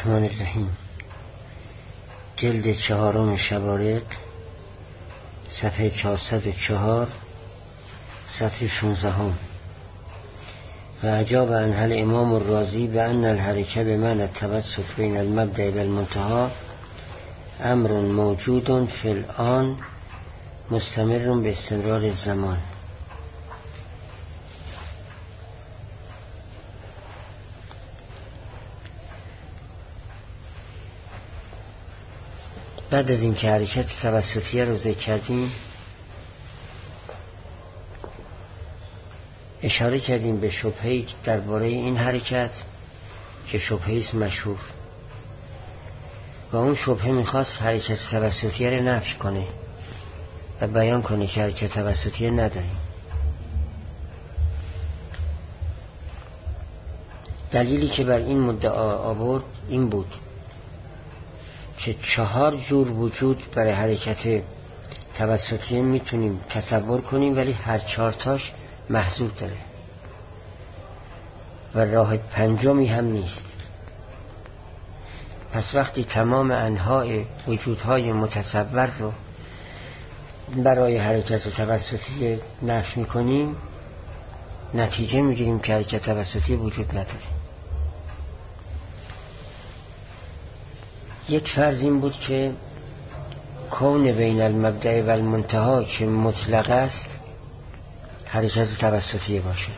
الرحمن الرحیم. جلد 4 شوارق، صفحه 404، سطر 16. و اجاب عنها الامام الرازی بأن الحرکه بمعنى التوسط بین المبدأ و المنتهى امر موجود فی الآن مستمر به استمرار الزمان. بعد از اینکه حرکت توسطیه رو ذکر کردیم، اشاره کردیم به شبهه‌ای درباره این حرکت که شبهه‌ای است مشهور، و اون شبهه میخواست حرکت توسطیه رو نفی کنه و بیان کنه که حرکت توسطیه نداریم. دلیلی که بر این مدعا آورد این بود که 4 جور وجود برای حرکت توسطیه میتونیم تصور کنیم، ولی هر 4 تاش محظور داره و راه پنجمی هم نیست. پس وقتی تمام انواع وجودهای متصور رو برای حرکت توسطیه نفی میکنیم، نتیجه میگیریم که حرکت توسطیه وجود نداره. یک فرض این بود که کون بین المبدأ و المنتهی که مطلق است حرکت توسطیه باشد.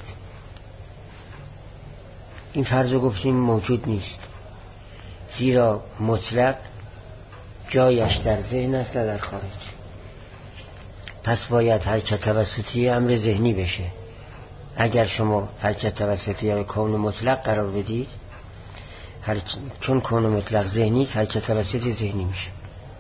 این فرض رو گفتیم موجود نیست، زیرا مطلق جایش در ذهن است نه در خارج. پس باید حرکت توسطیه امر ذهنی بشه. اگر شما حرکت توسطیه رو کون مطلق قرار بدید، چون کون مطلق ذهنی است، حرکت توسطی ذهنی میشه.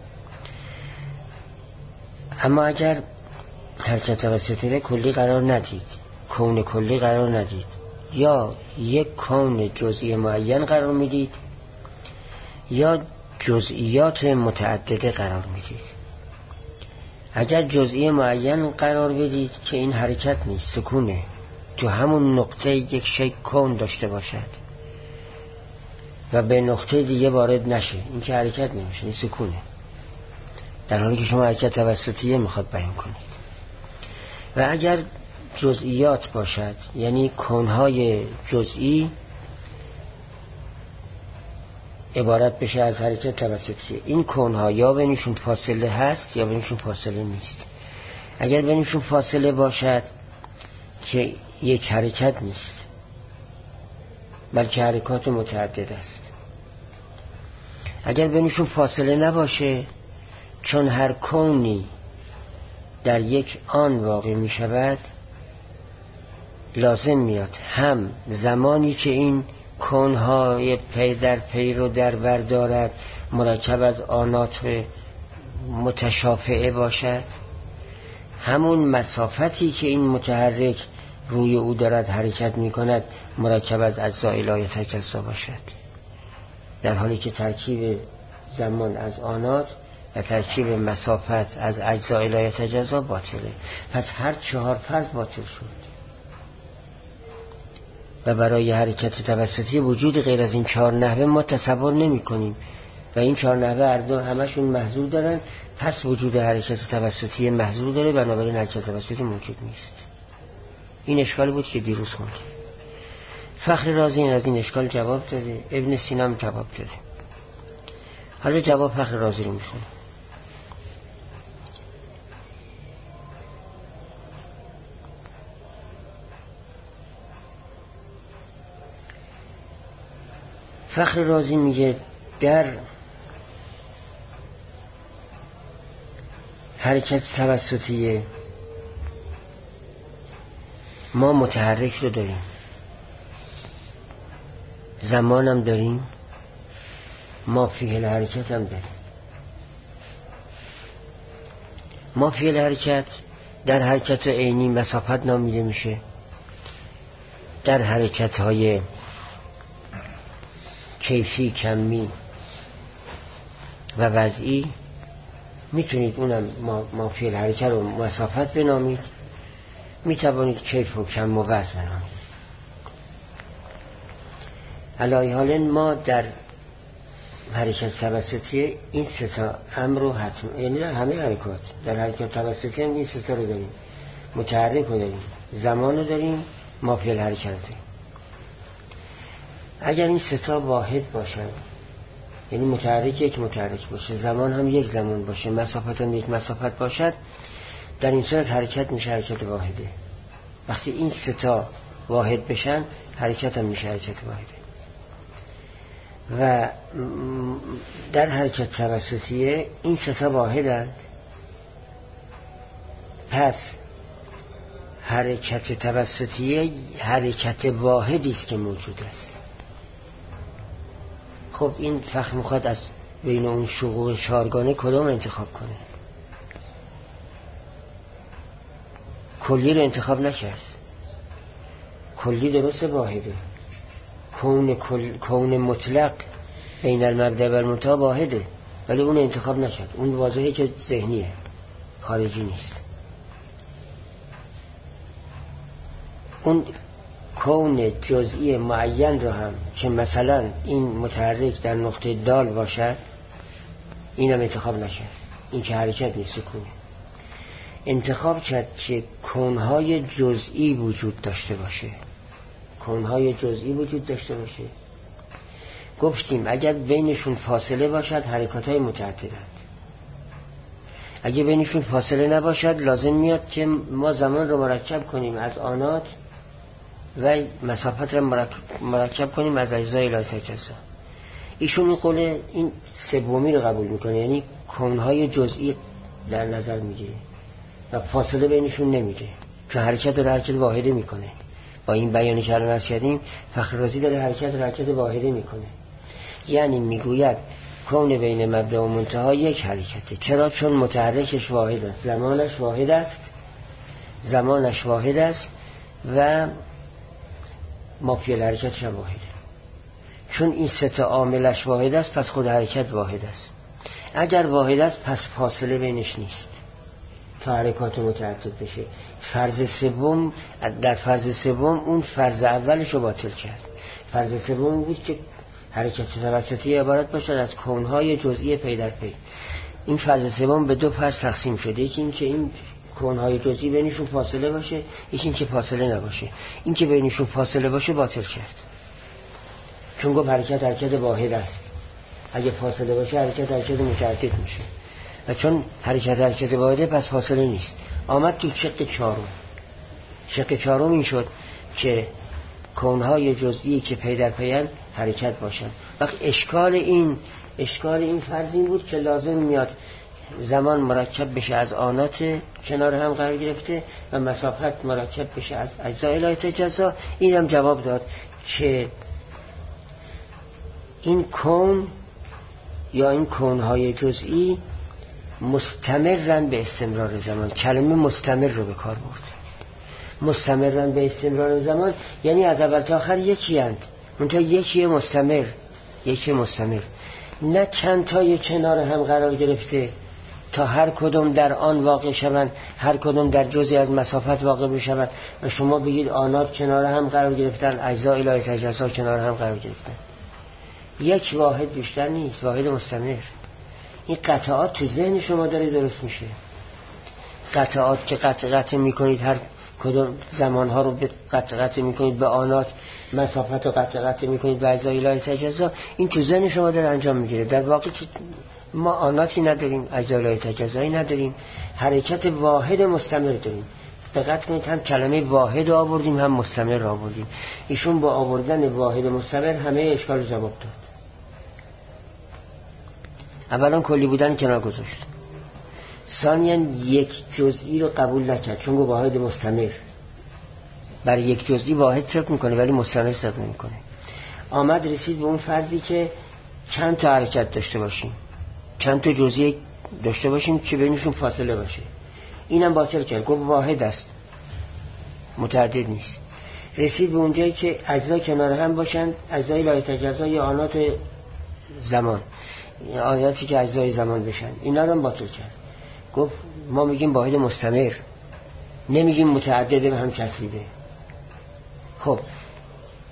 اما اگر حرکت توسطی رو کلی قرار ندید، کون کلی قرار ندید، یا یک کون جزئی معین قرار میدید یا جزئیات متعدده قرار میدید. اگر جزئی معین قرار بدید که این حرکت نیست، سکونه، تو همون نقطه یک شی کون داشته باشد و به نقطه دیگه وارد نشه، این که حرکت نمیشه، این سکونه، در حالی که شما حرکت توسطیه میخواد بیان کنید. و اگر جزئیات باشد، یعنی کونهای جزئی عبارت بشه از حرکت توسطیه، این کونها یا بینشون فاصله هست یا بینشون فاصله نیست. اگر بینشون فاصله باشد که یک حرکت نیست، بلکه حرکات متعدد است. اگر بینشون فاصله نباشه، چون هر کونی در یک آن واقع می شود، لازم میاد هم زمانی که این کونهای پی در پی رو در بر دارد مرکب از آنات متشافعه باشد، همون مسافتی که این متحرک روی او دارد حرکت می کند مرکب از اجزای لا یتجزا باشد، در حالی که ترکیب زمان از آنات و ترکیب مسافت از اجزای لا یتجزا باطله. پس هر 4 فرض باطل شد و برای حرکت توسطی وجود غیر از این 4 نحوه ما تصور نمی کنیم و این 4 نحوه هر دو همشون محظور دارن. پس وجود حرکت توسطی محظور داره، بنابراین حرکت توسطی موجود نیست. این اشکال بود که دیروز خوندیم. فخر رازی از این اشکال جواب داده، ابن سینا هم جواب داده. حالا جواب فخر رازی رو میخونم. فخر رازی میگه در حرکت توسطیه ما متحرک رو داریم، زمانم داریم، ما فعل حرکت هم داریم. ما فعل حرکت در حرکت عینی مسافت نامیده میشه، در حرکت های کیفی، کمی و وضعی میتونید اونم ما فعل حرکت رو مسافت بنامید، میتوانید کیف و کم و وضع بنامید. علای حال ما در حرکت توسطی این سه تا امر رو حتم، یعنی در همه حرکات، در حرکت توسطی هم این سه تا رو داریم، متحرک رو داریم، زمان رو داریم، مافی الحرکت رو داریم. اگر این سه تا واحد باشن، یعنی متحرک یک متحرک باشه، زمان هم یک زمان باشه، مسافت هم یک مسافت باشد، در این صورت حرکت میشه حرکت واحده. وقتی این سه تا واحد بشن، حرکت هم میشه حرکت واحده. و در حرکت توسطیه این سه تا واحدند، پس حرکت توسطیه حرکت واحدی است که موجود است. خب این فخر میخواد از بین اون شقوق چهارگانه کدام انتخاب کنه؟ کلی رو انتخاب نکرد. کلی درست واحده، کون مطلق بین المبدأ و المنتهی واحده، ولی اون انتخاب نکرد. اون واضحه که ذهنیه، خارجی نیست. اون کون جزئی معین رو هم که مثلا این متحرک در نقطه دال باشد، اینم انتخاب نکرد. این که حرکت نیست، سکونه. انتخاب کرد که کونهای جزئی وجود داشته باشه، کونهای جزئی وجود داشته باشه. گفتیم اگر بینشون فاصله باشد حرکاتهای متعددند. اگر بینشون فاصله نباشد لازم میاد که ما زمان رو مرکب کنیم از آنات و مسافت رو مرکب کنیم از اجزای لا تجزا. ایشون این قول این سومی رو قبول میکنه، یعنی کونهای جزئی در نظر میگیره و فاصله بینشون نمیده، چون حرکت رو حرکت واحده میکنه. با این بیانی که الان کردیم فخر رازی داره حرکت واحده میکنه. یعنی میگوید کون بین مبدأ و منتهی یک حرکته. چرا؟ چون متحرکش واحد است، زمانش واحد است و مافی الحرکتش هم واحده. چون این سه تا عاملش واحد است، پس خود حرکت واحد است. اگر واحد است، پس فاصله بینش نیست تا حرکات متعدد بشه. در فرض سوم اون فرض اولش رو باطل کرد. فرض سوم بود که حرکت توسطی عبارت باشد از کونهای جزئی پی در پی. این فرض سوم به دو فرض تقسیم شده، یکی این که این کونهای جزئی بینشون فاصله باشه، یکی این که فاصله نباشه. این که بینشون فاصله باشه باطل کرد، چون گفت حرکت واحد است. اگه فاصله باشه حرکت متعدد میشه، و چون حرکت واحده پس فاصله نیست. آمد تو شق چهارم این شد که کونهای جزئی که پی در پیان حرکت باشند. وقت اشکال این فرض این بود که لازم میاد زمان مرکب بشه از آنات کنار هم قرار گرفته و مسافت مرکب بشه از اجزای لا تجزا. این هم جواب داد که این کون یا این کونهای جزئی مستمرن به استمرار زمان. کلمه مستمر رو به کار برد. مستمرن به استمرار زمان یعنی از اول تا آخر یکی اند، منتها یکی مستمر، نه چند تای کنار هم قرار گرفته تا هر کدوم در آن واقع شوند، هر کدوم در جزئی از مسافت واقع بشوند و شما بگید آنات کنار هم قرار گرفتن، اجزای لا تجزا کنار هم قرار گرفتن. یک واحد بیشتر نیست، واحد مستمر. این قطعات تو ذهن شما داره درست میشه. قطعات که قطع میکنید، هر کدوم زمانها رو به قطع میکنید به آنات، مسافت رو قطع میکنید به اجزای لا تجزا، این تو ذهن شما داره انجام میگیره. در واقع که ما آناتی نداریم، اجزای لا تجزایی نداریم، حرکت واحد مستمر داریم. دقت کنید هم کلمه واحد آوردیم هم مستمر آوردیم. ایشون با آوردن واحد مستمر همه اشکال جواب داد. اولا کلی بودن کنار گذاشت، ثانیاً یک جزئی رو قبول نکرد چون گفت واحد مستمر. برای یک جزئی واحد صدق میکنه ولی مستمر صدق نمیکنه. آمد رسید به اون فرضی که چند تا حرکت داشته باشیم، چند تا جزئی داشته باشیم که بینشون فاصله باشه. اینم باطل کرد، گفت واحد است، متعدد نیست. رسید به اونجایی که اجزا کنار هم باشند، اجزای لا تجزا یا آنات زمان، آناتی که اجزای زمان بشن، اینا رو باطل کرد. گفت ما میگیم واحد مستمر، نمیگیم متعدد و هم چسبیده. خب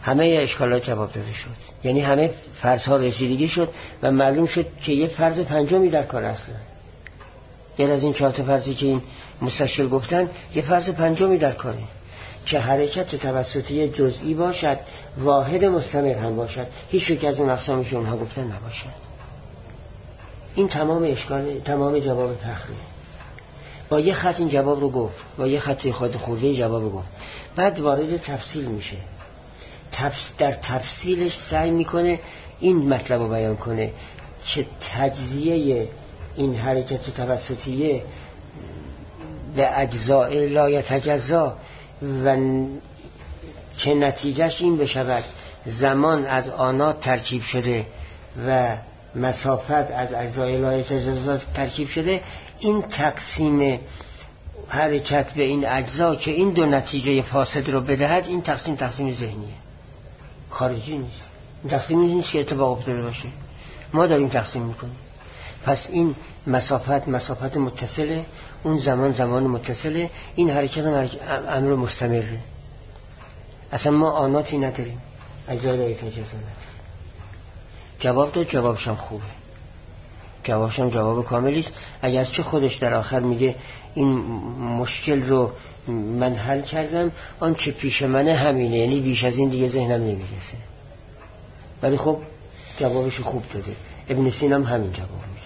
همه اشکالات جواب داده شد، یعنی همه فرض ها رسیدگی شد و معلوم شد که یه فرض پنجمی در کار اصلا. یعنی از این 4 تا فرضی که این مستشکل گفتن یه فرض پنجمی در کاره که حرکت توسطی جزئی باشد، واحد مستمر هم باشد، هیچ یک از اون اقسامی که اونها گفتن نباشد. این تمام اشکال، تمام جواب فخری. با یه خط این جواب رو گفت، با یه خط خود خورده جواب گفت. بعد وارد تفصیل میشه، در تفصیلش سعی میکنه این مطلب رو بیان کنه که تجزیه این حرکت توسطیه به اجزاء لا یتجزا و که نتیجهش این بشود زمان از آنات ترکیب شده و مسافت از اجزاء لا یتجزا ترکیب شده. این تقسیم حرکت به این اجزا که این دو نتیجه فاسد رو بدهد، این تقسیم ذهنیه، خارجی نیست. این تقسیم نیست که اتفاق افتاده باشه، ما داریم تقسیم میکنیم. پس این مسافت متصله، اون زمان متصله، این حرکت امر مستمره. اصلا ما آناتی نداریم، اجزای لا یتجزا نداریم. جواب داد، جوابشم خوبه، جوابشم جواب کاملی است. اگر چه خودش در آخر میگه این مشکل رو من حل کردم، آن چه پیش منه همینه، یعنی بیش از این دیگه ذهنم نمیرسه. ولی خب جوابش خوب داده. ابن سینا هم همین جواب میده.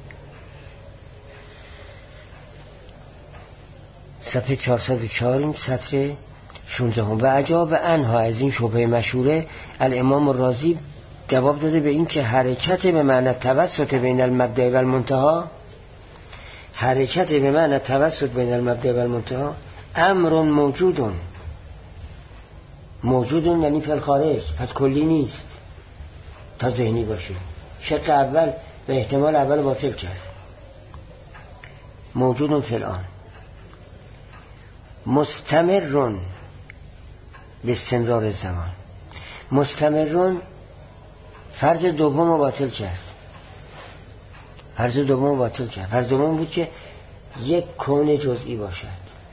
صفحه 404 سطر 16. و عجاب انها، از این شبهه مشهوره، الامام الرازی جواب داده به این که حرکت به معنی توسط بین المبدأ و المنتهی، حرکت به معنی توسط بین المبدأ و المنتهی امر موجودون یعنی فی الخارج، پس کلی نیست تا ذهنی باشه. شق اول به احتمال اول باطل کرد. موجودون فی الان، مستمرون به استمرار زمان. مستمرون فرض دوم رو باطل کرد. فرض دوم بود که یک کون جزئی باشد،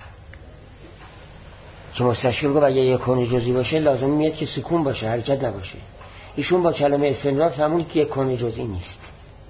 که مستشکل گفت اگه یک کون جزئی باشه لازم میاد که سکون باشه، حرکت نباشه. ایشون با کلمه استمرار فهمون که یک کون جزئی نیست.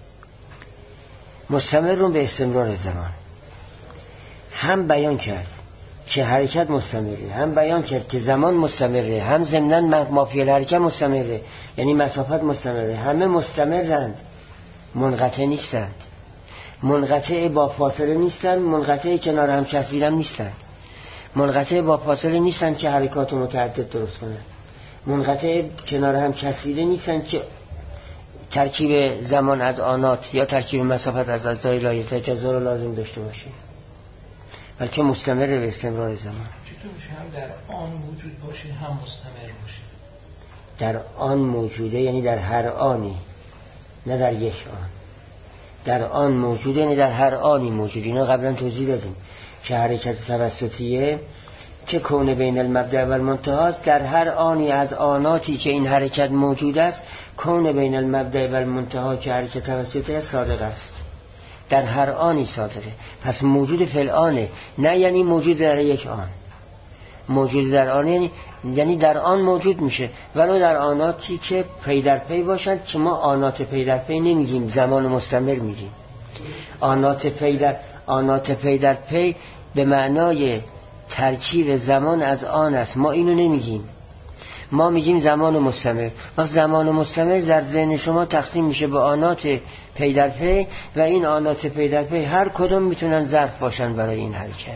مستمرون به استمرار زمان هم بیان کرد که حرکت مستمره، هم بیان کرد که زمان مستمره، هم ضمناً مافیل حرکت مستمره، یعنی مسافت مستمره. همه مستمرند، منقطع نیستند. منقطع با فاصله نیستند، منقطع کنار هم چسبیدن نیستند. منقطع با فاصله نیستند که حرکات متعدد درست کنند. منقطع کنار هم چسبیده نیستند که ترکیب زمان از آنات یا ترکیب مسافت از اجزای لا یتجزا رو لازم داشته باشه، بلکه مستمر به استمرار زمان. چطور میشه هم در آن موجود باشه هم مستمر باشه؟ در آن موجوده یعنی در هر آنی، نه در یک آن. در آن موجوده یعنی در هر آنی موجود. اینا قبلا توضیح دادیم که حرکت توسطیه که کون بین المبدأ و المنتهی، در هر آنی از آناتی که این حرکت موجود است، کون بین المبدأ و المنتهی که حرکت توسطیه صادق است. در هر آنی صادقه. پس موجود فی الآنه، نه یعنی موجود در یک آن. موجود در آن یعنی در آن موجود میشه، ولو در آناتی که پی در پی باشند، که ما آنات پی در پی نمیگیم، زمان مستمر میگیم. آنات پی در پی به معنای ترکیب زمان از آن است، ما اینو نمیگیم. ما میگیم زمان مستمر. وقت زمان مستمر در ذهن شما تقسیم میشه به آنات پی در پی، و این آنات پی در پی هر کدوم میتونن ظرف باشن برای این حرکت.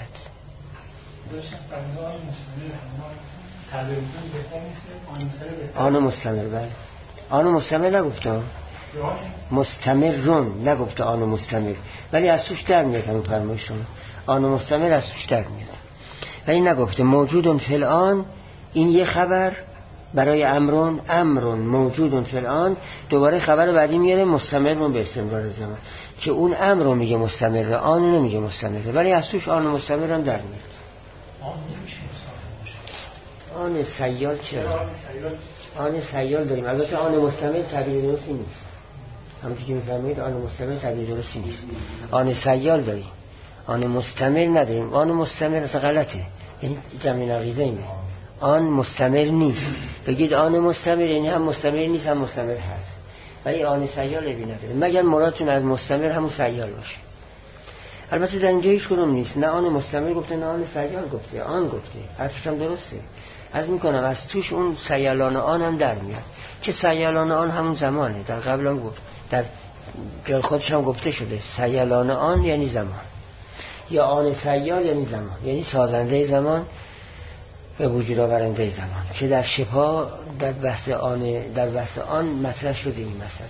آن مستمر، بله آن مستمر نگفته، مستمرون نگفته آن مستمر، ولی از توش در میاد همون فرمایش شما. آن مستمر از توش در میاد، ولی نگفته موجودون فی الان. این یه خبر برای امرون موجودون فی الان. دوباره خبر بعدی میاره مستمرون به استمرار زمان، که اون امر رو میگه مستمره، آن رو نمیگه مستمره، ولی از توش آن مستمر هم در میاد. آن نمیشه مستمر باشه. آن سیال چرا؟ آن سیال داریم، البته آن مستمر تعبیر درستی نیست. همونطور که میفرمایید آن مستمر تعبیر درستی نیست. آن سیال داریم، آن مستمر نداریم. آن مستمر اصلا غلطه، یعنی جمع نقیضه ایمه. آن مستمر نیست. بگید آن مستمر یعنی هم مستمر نیست هم مستمر هست، ولی آن سیال لبی نداره، مگر مرادتون از مستمر همون سیال باشه. البته در اینجا هیچ کدوم نیست، نه آن مستمر گفته نه آن سیال گفته، آن گفته، حرفش هم درسته. از میکنم از توش اون سیالان آن هم در میاد که سیالان آن همون زمانه. در قبل هم گفت، در جای خودش هم گفته شده سیالان آن یعنی زمان، یا آن سیال یعنی زمان، یعنی سازنده زمان به وجود آورنده زمان، که در شبها در بحث آن مطرح شده این مسئله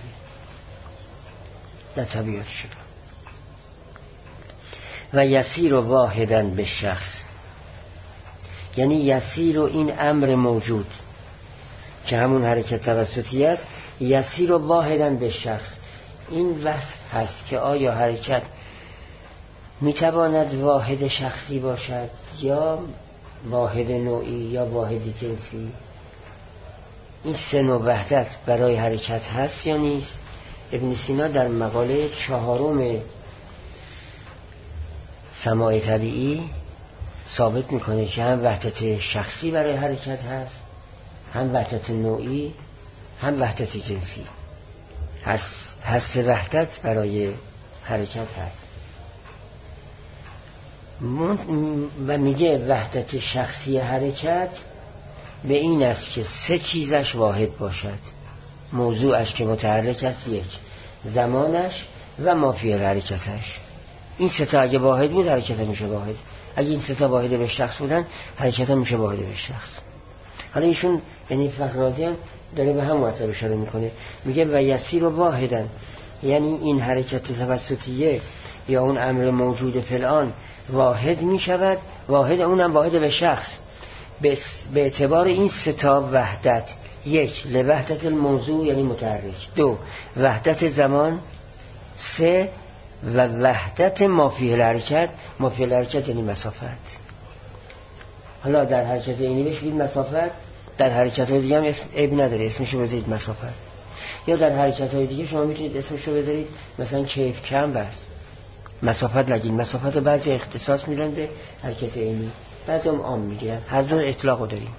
در طبیعت شبه. و یسیر واحداً به شخص، یعنی یسیر و این امر موجود که همون حرکت توسطی است، یسیر و واحداً به شخص، این وصف هست که آیا حرکت میتواند واحد شخصی باشد یا واحد نوعی یا واحد جنسی. این سه نوع وحدت برای حرکت هست یا نیست؟ ابن سینا در مقاله 4 سماع طبیعی ثابت میکنه که هم وحدت شخصی برای حرکت هست، هم وحدت نوعی، هم وحدت جنسی هست وحدت برای حرکت هست. و میگه وحدت شخصی حرکت به این است که 3 چیزش واحد باشد. موضوعش که متحرک است، 1 زمانش و مافی حرکتش. این 3 تا اگه واحد بود حرکت میشه واحد، اگه این 3 تا واحد به شخص بودن حرکت هم میشه واحد به شخص. حالا ایشون یعنی فخرازی هم داره به هم مطلب اشاره میکنه، میگه و یسیر واحدن، یعنی این حرکت توسطیه یا اون امر موجود فلان واحد میشود، واحد اونم واحد به شخص به اعتبار این 3 تا وحدت. 1 لوحدت الموضوع یعنی متحرک، 2 وحدت زمان، 3 و وحدت مافی الحرکت. مافی الحرکت یعنی مسافت. حالا در حرکت اینی بشید مسافت، در حرکت های دیگه هم عیب نداره اسمشو بذارید مسافت، یا در حرکت های دیگه شما میتونید اسمشو بذارید مثلا کیف کم بس مسافت نگید. مسافت رو بعضی اختصاص میدن به حرکت اینی، بعضی هم عام میگیرن، هر دو اطلاق رو داریم.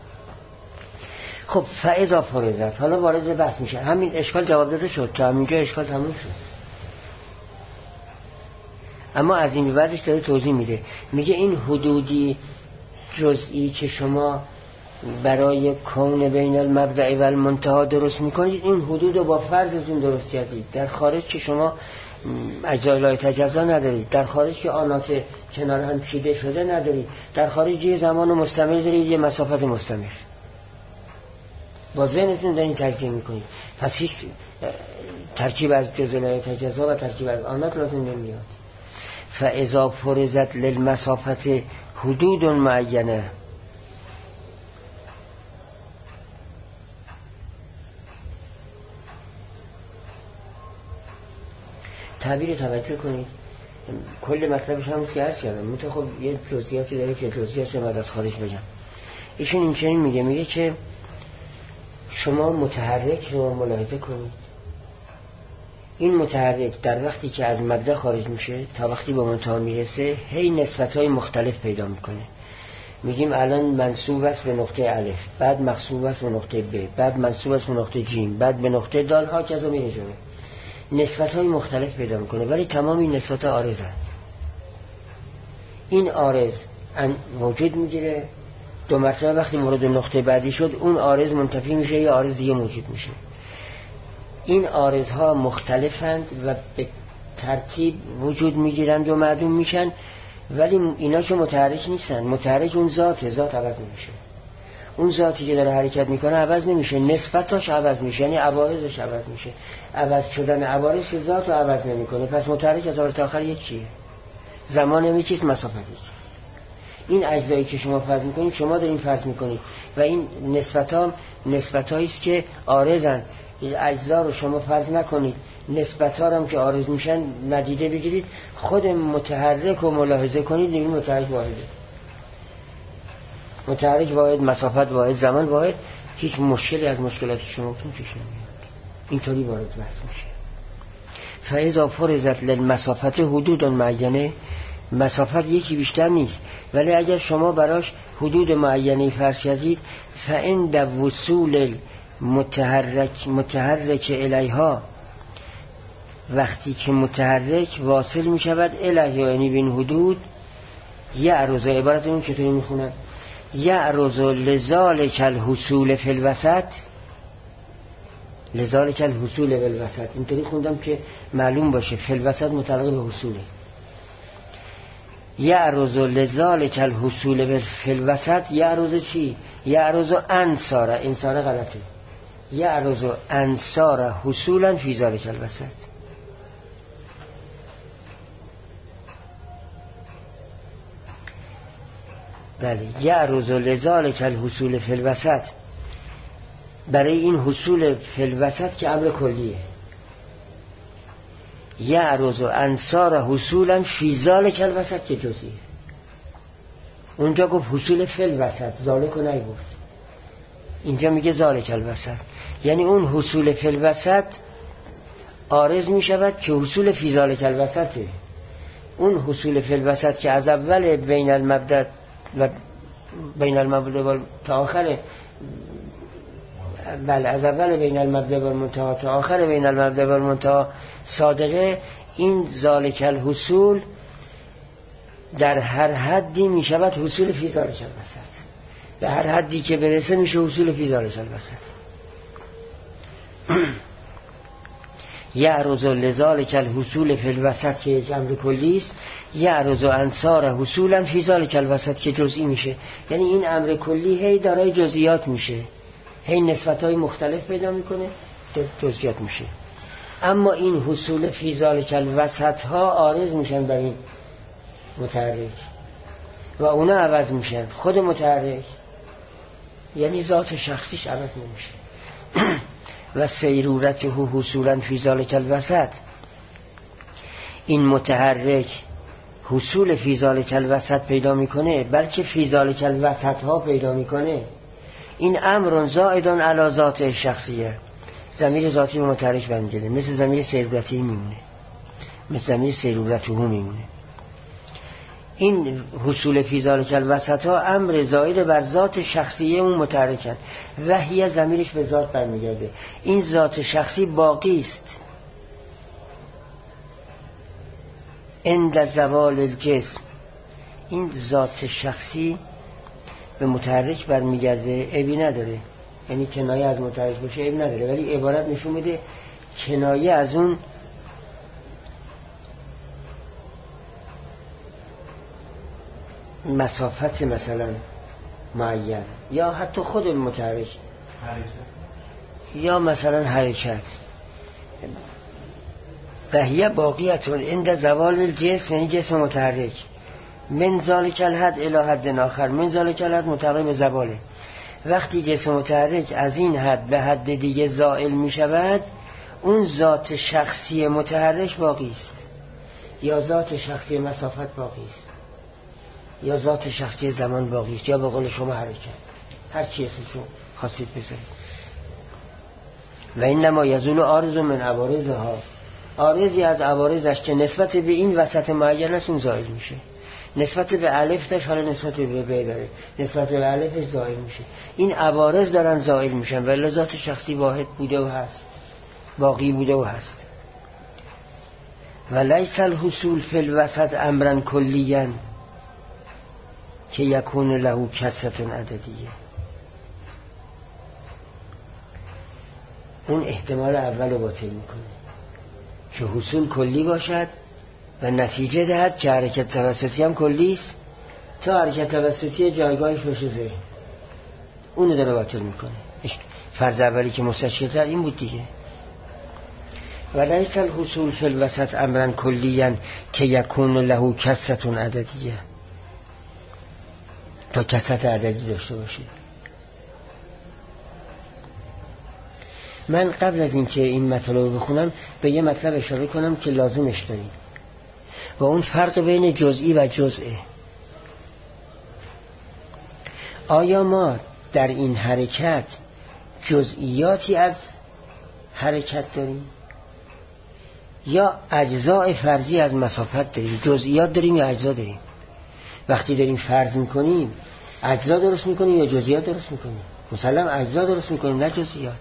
خب فاذا فرضت، حالا وارد بحث میشه. همین اشکال جواب داده شد که همینجا اشکال تموم شد، اما از این بعدش داره توضیح میده. میگه این حدودی جزئی که شما برای کون بین المبدأ و المنتهی درست میکنید، این حدود رو با فرضتون درست کردید. در خارج که شما اجزای لای تجزا ندارید، در خارج که آنات کنار هم چیده شده ندارید، در خارج یه زمان مستمر دارید، یه مسافت مستمر. با ذهنتون دارین ترجیح میکنید، پس هیچ ترکیب از جزء لای تجزا و ترکیب از آنات لازم نمیاد. فاذا فرضت للمسافت حدود معینه، تعبیر توجه کنید، کل مطلبش همونست که عرض کردم، منتها خب یه جزئیاتی داره که جزئیات بعد از خارج بگم. ایشون این چنین میگه که شما متحرک رو ملاحظه کنید. این متحرک در وقتی که از مبدأ خارج میشه تا وقتی به منتها میرسه هی نسبت‌های مختلف پیدا میکنه. میگیم الان منسوب است به نقطه الف، بعد مخصوب است به نقطه ب، بعد منسوب است به نقطه جیم، بعد به نقطه دال، ها کذا میره جلو. نسبت‌های مختلف پیدا میکنه، ولی تمام این نسبت‌ها عارضن. این عارض وجود میگیره، 2 مرتبه وقتی مورد نقطه بعدی شد اون عارض منتفی میشه، یا عارض دیگه موجود میشه. این عارضها مختلفند و به ترتیب وجود میگیرند و معدوم میشن، ولی اینا که متحرک نیستن. متحرک اون ذات عوض نمیشه. اون ذاتی که داره حرکت میکنه عوض نمیشه، نسبتاش عوض میشه، یعنی عوارضش عوض میشه. عوض شدن عوارض ذات رو عوض نمیکنه. پس متحرک از اول تا آخر یکیه. زمان یکیست، مسافت یکیست. این اجزایی که شما فرض میکنید شما دارین فرض میکنید و این نسبتایی است که عارضن. این اجزا رو شما فرض نکنید، نسبت‌ها هم که عارض میشن ندیده بگیرید، خود متحرک رو ملاحظه کنید. این متحرک واحده، متحرک واحد، مسافت واحد، زمان واحد. هیچ مشکلی از مشکلاتی شما پیش نمیاد. اینطوری وارد بحث میشه. فاذا فرضت للمسافت حدود معینه، مسافت یکی بیشتر نیست، ولی اگر شما براش حدود معینی فرض کردید فعند وصول متحرک الیها، وقتی که متحرک واصل می شود الیها یعنی بین حدود، یعرض، عبارت اون چطوری می خونن؟ یعرض لذالک الحصول فی الوسط، لذالک الحصول فی الوسط، اینطوری خوندم که معلوم باشه فی الوسط متعلق به حصوله. یعرض لذالک الحصول فی الوسط، یعرض چی؟ یعرض انصار، انصار غلطه، یعرض انصار حصولا فی ذالک الوسط. بله، یعرض لذالک الحصول فی الوسط، برای این حصول فی الوسط که امر کلیه. یعرض انصار حصولا فی ذالک الوسط که جزئیه. اونجا گفت حصول فی الوسط، ذالک رو نگفت، اینجا میگه ذالک الوسط، یعنی اون حصول فی الوسط عارض میشود که حصول فی ذالک الوسطه. اون حصول فی الوسط که از اول بین المبدأ و بین المبدأ تا آخر، بله از اول بین المبدأ و المنتهی تا آخر بین المبدأ و المنتهی صادقه، این ذالک الحصول در هر حدی می شود حصول فی ذالک الوسط، به هر حدی که برسه میشه حصول فی ذالک الوسط. یعرض لذالک الحصول فی الوسط که یک امر کلی است، یعرض انصار حصولا فی ذالک الوسط که جزئی میشه، یعنی این امر کلی هی دارای جزئیات میشه، هی نسبت‌های مختلف پیدا میکنه، جزئیات میشه. اما این حصول فی ذالک الوسط ها عارض میشن بر این متحرک و اونا عوض میشن، خود متحرک یعنی ذات شخصیش عوض نمیشه. و سیرورته حصولا فی ذالک الوسط، این متحرک حصول فی ذالک الوسط پیدا میکنه، بلکه فی ذالک الوسط ها پیدا میکنه. این امر زائد علی ذات شخصیه، ضمیر ذاتی به متحرک برمیگرده، مثل ضمیر سیرورتی میمونه، مثل ضمیر سیرورته میمونه. این حصول فی ذالک الوسط ها امر زائد بر ذات شخصیه اون متحرکن، وحیه ضمیرش به ذات برمیگرده، این ذات شخصی باقی است. عند زوال الجسم، این ذات شخصی به متحرک برمیگرده، عیبی نداره، یعنی کنایه از متحرک باشه عیب نداره، ولی عبارت نشون میده کنایه از اون مسافت مثلا معین، یا حتی خود المتحرک یا مثلا حرکت. بهیه باقیتون عند زوال الجسم، یعنی جسم متحرک، من ذالک الحد الی حد آخر، من ذالک الحد متعلق به زواله. وقتی جسم متحرک از این حد به حد دیگه زائل می شود، اون ذات شخصی متحرک باقی است، یا ذات شخصی مسافت باقی است، یا ذات شخصی زمان باقی است، یا به قول شما حرکت، هر چی اسمشو خواستید بذارید. و اینما یزول عارض من عوارضها، عارضی از عوارضش که نسبت به این وسط معین است اون زائل میشه، نسبت به الفتش حالا نسبت به ب داره، نسبت به الفش زائل میشه. این عوارض دارن زائل میشن، ولی ذات شخصی واحد بوده و هست، باقی بوده و هست. و لیس الحصول فی الوسط امرا کلیا که یکون له کثرت عددیه. اون احتمال اول رو باطل میکنه که حصول کلی باشد و نتیجه دهد که حرکت توسطی هم کلی است، تا حرکت توسطی جایگاهش باشه ذهن، اونو داره باطل میکنه. فرض اولی که مستشکل تر این بود دیگه. و لیس الحصول فی الوسط امرا کلیا که یکون له کثرت عددیه، تا کثرت عددی داشته باشه. من قبل از اینکه این مطلب بخونم به یه مطلب اشاره کنم که لازمش داریم، و اون فرق بین جزئی و جزئه. آیا ما در این حرکت جزئیاتی از حرکت داریم یا اجزاء فرضی از مسافت داریم، جزئیات داریم یا اجزا داریم. وقتی داریم فرض میکنیم اجزا درست میکنیم یا جزئیات درست میکنیم؟ مثلا اجزا درست میکنیم نه جزئیات.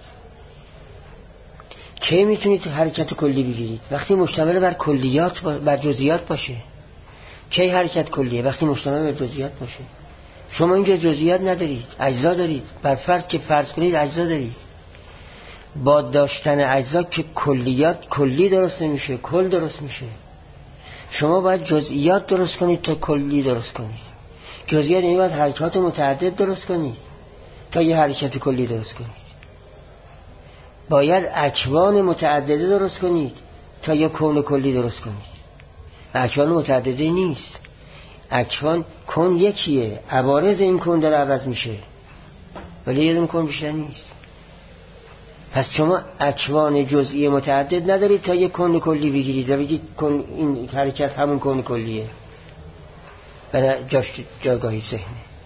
کی میتونید حرکت کلی بگیرید؟ وقتی مشتمل بر کلیات بر جزئیات باشه. کی حرکت کلیه؟ وقتی مشتمل بر جزئیات باشه. شما اینجا جزئیات ندارید، اجزا دارید. بر فرض که فرض کنید اجزا دارید. با داشتن اجزا که کلیات کلی درست نمیشه، کل درست میشه. شما باید جزئیات درست کنید تا کلی درست کنید. جزئیات یعنی باید حرکات متعدد درست کنید تا یه حرکت کلی درست کنید. باید اکوان متعدده درست کنید تا یه کون کلی درست کنید. اکوان متعدده نیست. اکوان کون یکیه، عوارض این کون داره عوض میشه، ولی یه دونه کون بیشتر نیست. پس شما اکوان جزئی متعدد ندارید تا یه کون کلی بگیرید و بگید این حرکت همون کون کلیه. برای جاگاهی ذهنه.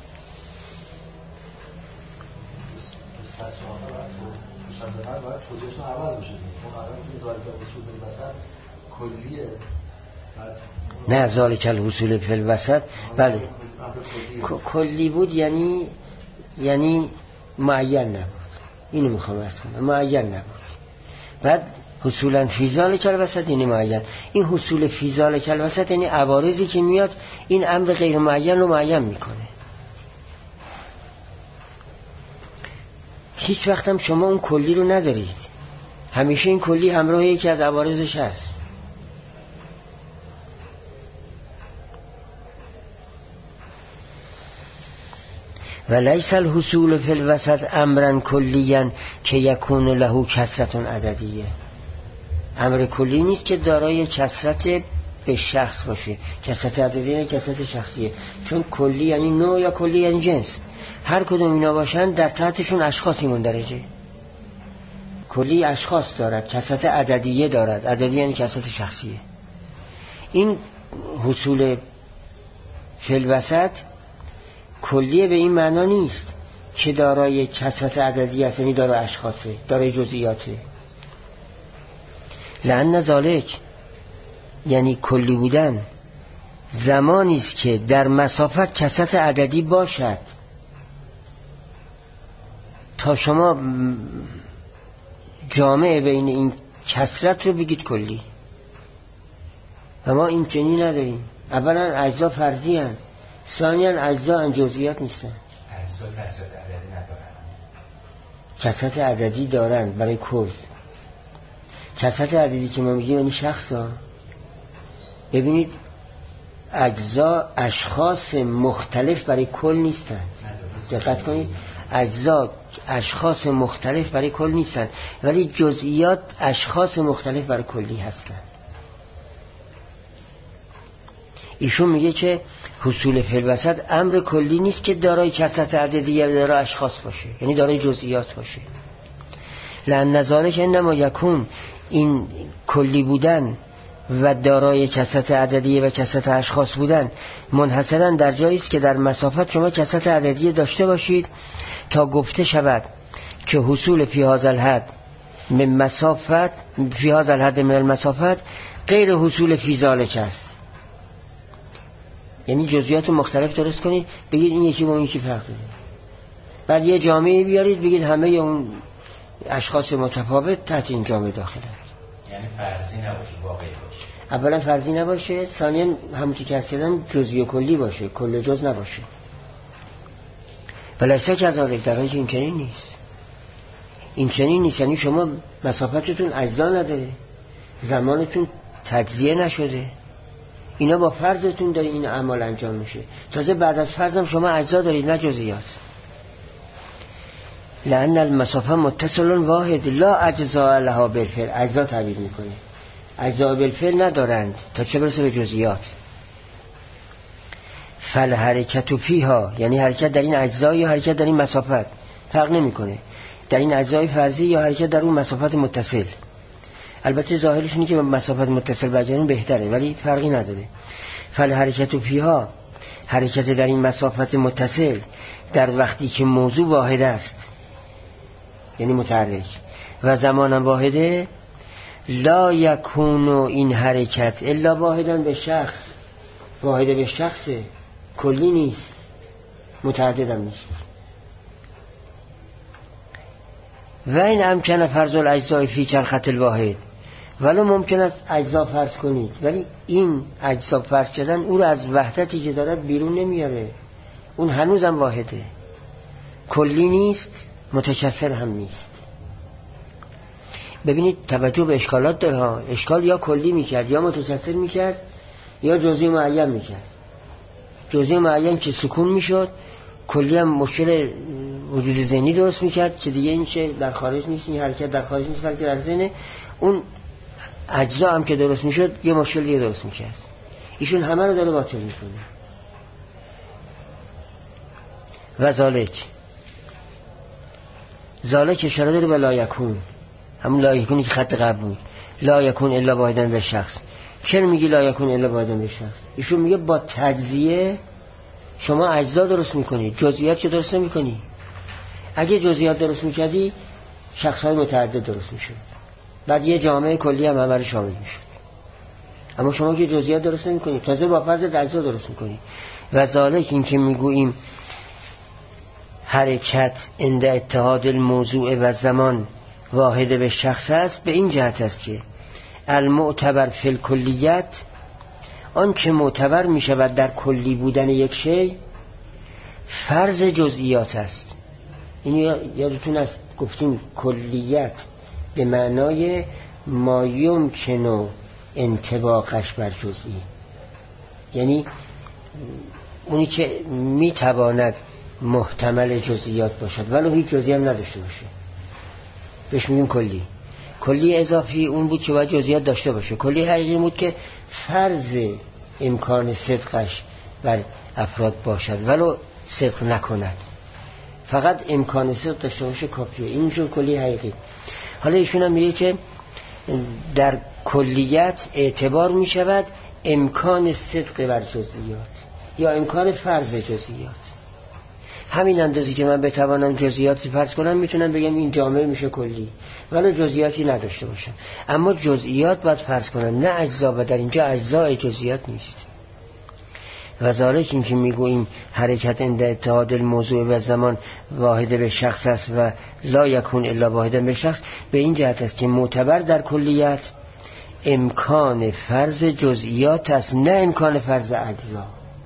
توضیحشون عوض بشه. نه ذالک الحصول فی الوسط. بله کلی بود یعنی معین نبود. اینو میخوام عرض کنم، معین نبود. بعد حصولا فی ذالک الوسط یعنی معین. این حصول فی ذالک الوسط یعنی عوارضی که میاد این امر غیر معین رو معین میکنه. هیچ وقت هم شما اون کلی رو ندارید، همیشه این کلی همراه یکی از عوارضش هست. و لیس الحصول فی الوسط امرا کلیا که یکون له کثرت عددیه. امر کلی نیست که دارای کثرت به شخص باشه. کثرت عددی یعنی کثرت شخصیه، چون کلی یعنی نوع یا کلی یعنی جنس. هر کدوم اینا باشن در تحتشون اشخاصی مندرجه. کلی اشخاص دارد، کثرت عددیه دارد. عددی یعنی کثرت شخصیه. این حصول فی الوسط کلیه به این معنا نیست که دارای کثرت عددی است، یعنی دارای اشخاصه، دارای جزئیاته. لأن ذالک یعنی کلی بودن زمانی است که در مسافت کثرت عددی باشد تا شما جامعه بین این کثرت رو بگید کلی. و ما این چنین نداریم. اولا اجزا فرضی هستند، ثانیاً اجزا جزئیات نیستن. اجزا کثرت عددی ندارن. کثرت عددی دارن برای کل. کثرت عددی که ما میگیم یعنی شخصا. ببینید اجزا اشخاص مختلف برای کل نیستن. دقت کنید، اجزا اشخاص مختلف برای کل نیستن، ولی جزئیات اشخاص مختلف برای کلی هستند. ایشون میگه که حصول فی الوسط امر کلی نیست که دارای کثرت عددی یا دارای اشخاص باشه، یعنی دارای جزئیات باشه. لأن ذالک انما یکون، این کلی بودن و دارای کثرت عددی و کثرت اشخاص بودن منحصرا در جایی است که در مسافت شما کثرت عددی داشته باشید تا گفته شود که حصول فی هذا الحد من مسافت، فی هذا الحد من المسافت غیر حصول فی ذالک است. یعنی جزئیات مختلف درست کنید، بگید این یکی با اون یکی فرق داره. بعد یه جامعه بیارید بگید همه اون اشخاص متفاوت تحت این جامعه داخل هست. یعنی فرضی نباشه، واقعی باشه. اولا فرضی نباشه، ثانیاً همونطور که هست کردن جزئی و کلی باشه، کل جز نباشه. ولیسا کذالک، در حالی که این چنین نیست. این چنین نیست، یعنی شما مسافتتون اجزا نداره، زمانتون تجزیه نشده، اینا با فرضتون داره این اعمال انجام میشه. تازه بعد از فرض هم شما اجزا دارید نه جزئیات. لأن المسافه متصل واحد لا اجزاء لها بالفعل. اجزا تعبیر میکنه، اجزا بالفعل ندارند تا چه برسه به جزئیات. فالحرکت فیها، یعنی حرکت در این اجزا یا حرکت در این مسافت فرق نمیکنه، در این اجزای فرضی یا حرکت در اون مسافت متصل. البته ظاهرش اینه که مسافت متصل بجانب بهتره، ولی فرقی نداره. فالحرکت فیها، حرکت در این مسافت متصل در وقتی که موضوع واحد است، یعنی متحرک، و زمان واحده، لا یکون این حرکت الا واحدن به شخص، واحد به شخصه، کلی نیست، متعدد هم نیست. و این امکن فرض الاجزاء فی کالخط الواحد، ولو ممکن است اجزا فرض کنید، ولی این اجزا فرض کردن او رو از وحدتی که دارد بیرون نمیاره، اون هنوزم واحده، کلی نیست، متکثر هم نیست. ببینید توجه به اشکالات داره ها. اشکال یا کلی میکرد یا متکثر میکرد یا جزئی معین میکرد. جزئی معین که سکون میشد، کلی هم مشکل وجود ذهنی درست میکرد که دیگه این چه در خارج نیست، این حرکت در خارج نیست بلکه در ذهن. اون اجزا هم که درست میشد یه مشکل دیگه درست میکرد. ایشون همه رو داره باطل میکنه. و ذالک اشاره داره به لا یکون، همون لا یکونی که خط قبل بود، لا یکون الا واحدن به شخص. چرا میگی لا یکون الا واحدن به شخص؟ ایشون میگه با تجزیه شما اجزا درست میکنی، جزئیات چه درست نمیکنی. اگه جزئیات درست میکردی شخصهای متعدد درست میشد، بعد یه جامعه کلی هم همه رو شامل میشد. اما شما که جزئیات درست نمیکنی، تازه با فرض اجزا درست میکنی. و ذالک این که میگوییم حرکت عند اتحاد الموضوع و زمان واحد به شخص است، به این جهت است که المعتبر فی الکلیت، آن که معتبر می شود در کلی بودن یک شی، فرض جزئیات است. این یادتون است گفتیم کلیت به معنای ما یمکن انطباقش بر جزئی، یعنی اونی که می تواند محتمل جزئیات باشد ولو هیچ جزئی هم نداشته باشه، بهش میگیم کلی. کلی اضافی اون بود که باید جزئیات داشته باشه. کلی حقیقی بود که فرض امکان صدقش بر افراد باشد ولو صدق نکند، فقط امکان صدق داشته باشه کافیه. این میشه کلی حقیقی. حالا ایشون هم میگه که در کلیت اعتبار میشود امکان صدق بر جزئیات یا امکان فرض جزئیات. همین اندازی که من بتوانم جزئیاتی فرض کنم میتونم بگم این جامعه میشه کلی ولی جزئیاتی نداشته باشم. اما جزئیات باید فرض کنم نه اجزا، و در اینجا اجزای جزئیات نیست. و ذالک این که میگوییم حرکت عند اتحاد الموضوع و زمان واحد به شخص است و لا یکون الا واحدا به شخص، به این جهت است که معتبر در کلیت امکان فرض جزئیات است نه امکان فرض اجزا.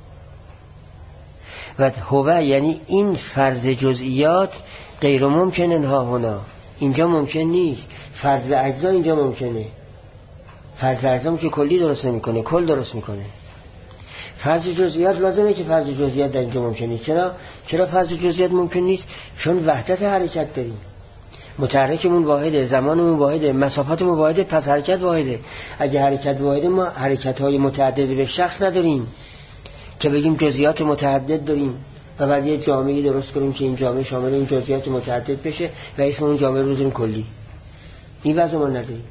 و هو یعنی این فرض جزئیات غیر ممکن انها هنا، اینجا ممکن نیست. فرض اجزا اینجا ممکنه. فرض اجزا که کلی درست نمیکنه، کل درست میکنه. فرض جزئیات لازمه که فرض جزئیات در اینجا ممکن نیست. چرا فرض جزئیات ممکن نیست؟ چون وحدت حرکت داریم، متحرکمون واحده، زمانمون واحده، مسافاتمون واحده، پس حرکت واحده. اگه حرکت واحده ما حرکت‌های متعدد به شخص نداریم که بگیم جزئیات متعدد داریم و بعد یه جامعه درست کنیم که این جامعه شامل این جزئیات متعدد بشه و اسم اون جامعه رو بذاریم کلی. این وضع ما نداریم.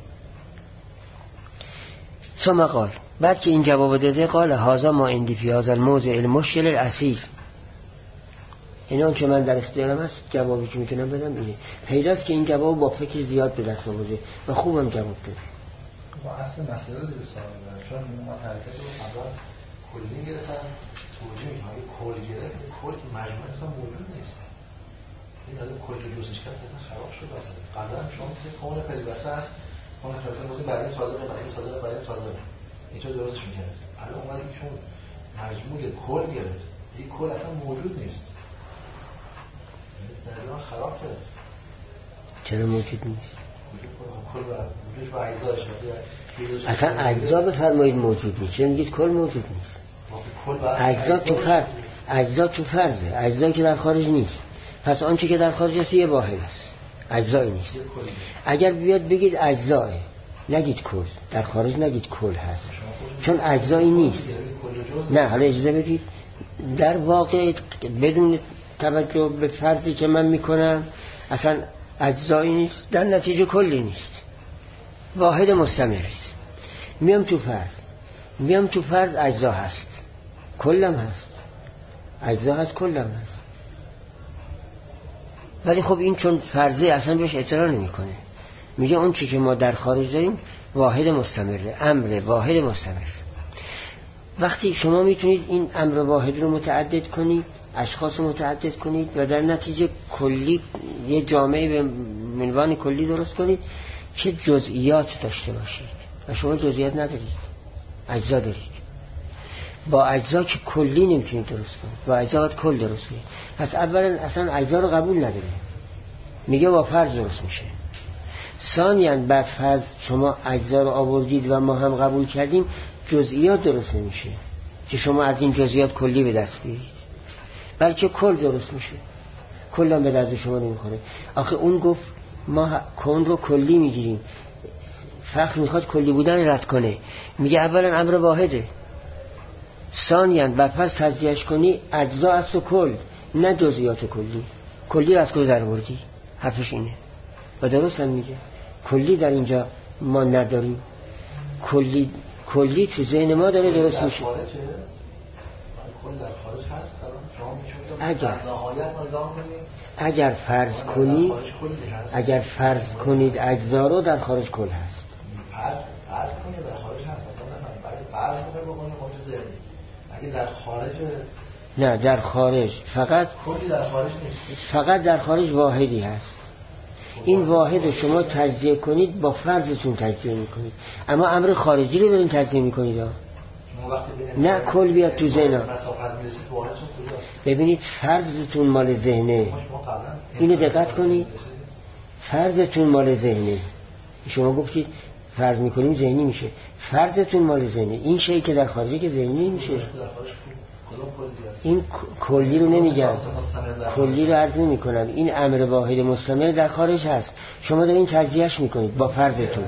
ثم قال، بعد که این جواب داده قال هذا ما عندي في هذا الموضع المشكل الاصيل. این اون که من در اختیارم هست، جوابی که میتونم بدم اینه. پیداست که این جواب با فکر زیاد به دست آورده و خوبم جواب داده. با اصل مسئله رو درست آورده، چون ما حرکت رو اول کلی گرفتن، توجیه میکنه کل گرفت، کل مجموعه اصلا موجود نیست. این از کل جزئیش کرد اصلا خراب شد اصلا. قبلا شما که کون پیوسته است، کون پیوسته بود برای صادقه، برای صادقه، برای صادقه. اینجا درستش می‌کنه. الان اومد چون مجموعه کل گرفت، این کل اصلا موجود نیست. در خراب کرد. چرا موجود نیست؟ کل و وجودش با اجزاش. اصلا اجزا بفرمایید موجود نیست. چرا میگید کل موجود نیست؟ اجزا تو فرض، اجزا تو فرضه، اجزا که در خارج نیست. پس آنچه که در خارج است یه واحد است، اجزایی نیست. اگر بیاد بگید اجزاه، نگید کل، در خارج نگید کل هست، چون اجزایی نیست. نه حالا اجازه بدید، در واقع بدون توجه به فرضی که من میکنم اصلا اجزایی نیست، در نتیجه کلی نیست، واحد مستمر است. میام تو فرض اجزا هست، کلم هست، اجزا هست، کلم هست. ولی خب این چون فرضی اصلا بهش اعتراض نمیکنه، میگه اون چی که ما در خارج داریم واحد مستمره، امر واحد مستمر. وقتی شما میتونید این امر واحد رو متعدد کنید، اشخاص متعدد کنید و در نتیجه کلی یه جامعه به عنوان کلی درست کنید که جزئیات داشته باشید و شما جزئیات ندارید، اجزا دارید. با اجزا که کلی نمیتونید درست کنید، با اجزا باید کل درست کنید. پس اولا اصلا اجزا رو قبول نداره، میگه با فرض درست میشه. ثانیاً بعد فرض شما اجزا رو آوردید و ما هم قبول کردیم، جزئیات درست نمیشه که شما از این جزئیات کلی به دست بیارید، بلکه کل درست میشه. کل هم به درد شما نمیخوره. آخه اون گفت ما کون رو کلی میگیریم، فقط میخواد کلی بودن رد کنه. میگه اولا امر واحده، ثانیاً بعد فرض تجزیهش کنی اجزا است و کل، نه جزئیات کلی. کلی رو از کجا در آوردی؟ حرفش اینه و درست هم میگه. کلی در اینجا ما نداریم، کلی تو ذهن ما داره درست میشه. اگر فرض کنید اجزا رو در خارج کل هست. فرض کنید در خارج هست، فرض بکنید موجود ذهنی. اگه در خارج، نه در خارج، فقط کلی در خارج نیست، فقط در خارج واحدی هست. این واحد رو شما تجزیه کنید با فرضتون تجزیه میکنید، اما امر خارجی رو دارین تجزیه میکنید نه کل بیاد تو ذهن. ببینید فرضتون مال ذهنه، اینو دقت کنید، فرضتون مال ذهنه. شما گفتید فرض میکنیم ذهنی میشه، فرضتون مال ذهنه. این شیء که در خارجی که ذهنی میشه. این کلی رو نمیگم، کلی رو عرض نمی کنم. این امر واحد مستمر در خارج هست، شما دارین تجزیهش میکنید با فرضتون.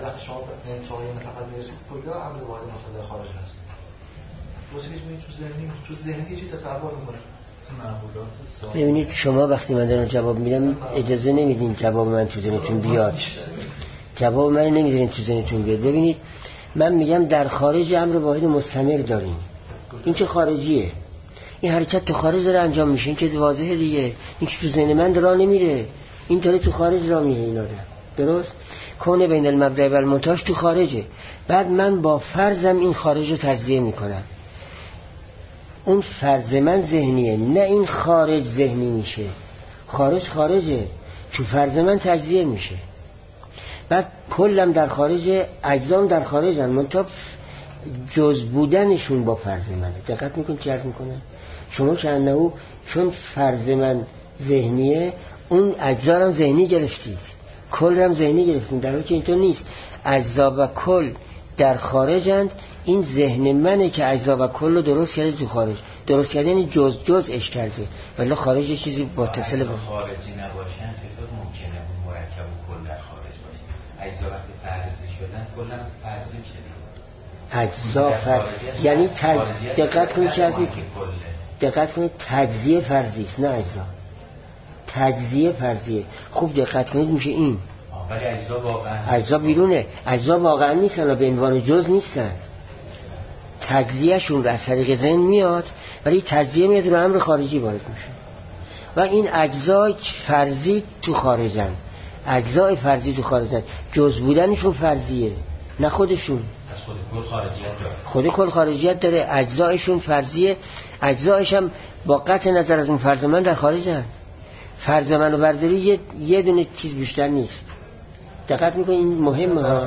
ببینید شما وقتی من دارم جواب میدم اجازه نمیدین جواب من تو ذهنتون بیاد، جواب من نمیذارین تو ذهنتون بیاد. ببینید من میگم در خارج امر واحد مستمر داریم، این که خارجیه، این حرکت تو خارج داره انجام میشه، این که واضحه دیگه. این که تو ذهن من راه نمیره، این داره تو خارج راه میره. اینا درست کون بین المبدأ و المنتهی تو خارجه. بعد من با فرضم این خارج رو تجزیه میکنم. اون فرض من ذهنیه، نه این خارج ذهنی میشه. خارج خارجه، تو فرض من تجزیه میشه. بعد کلم در خارجه، اجزام در خارجن، منتها جز بودنشون با فرض منه. دقت میکنید چی عرض میکنه؟ شما که انهو چون فرض من ذهنیه، اون اجزا هم ذهنی گرفتید، کل هم ذهنی گرفتید، در حالی که اینطور نیست. اجزا و کل در خارجند، این ذهن منه که اجزا و کل رو درست کرده تو خارج. درست کرده یعنی جزش کرده، ولی خارج یه چیزی متصل با خارجی نباشن. چطور ممکنه اون مرکب و کل در خارج باشه؟ اجزا وقتی فرضی شدن کلا فرضی میشه. اجزا یعنی دقت کنید چه هستی؟ دقت کنید تجزیه فرضی است، نه اجزا. تجزیه فرضیه. خوب دقت کنید میشه این. ولی اجزا واقعا اجزا بیرونه، اجزا واقعا نیستن، به عنوان جز نیستن. تجزیه شون از طریق ذهن میاد، ولی تجزیه میاد رو امر خارجی وارد میشه و این اجزای فرضی تو خارجن. اجزای فرضی تو خارجن، جز بودنشون فرضیه، نه خودشون. از خود کل خارجیت داره. خود کل خارجیت داره، اجزایشون فرضیه. اجزایش هم با قطع نظر از اون فرض من در خارجن. فرض منو برداری یه دونه چیز بیشتر نیست. دقت میکنی این مهمه ها.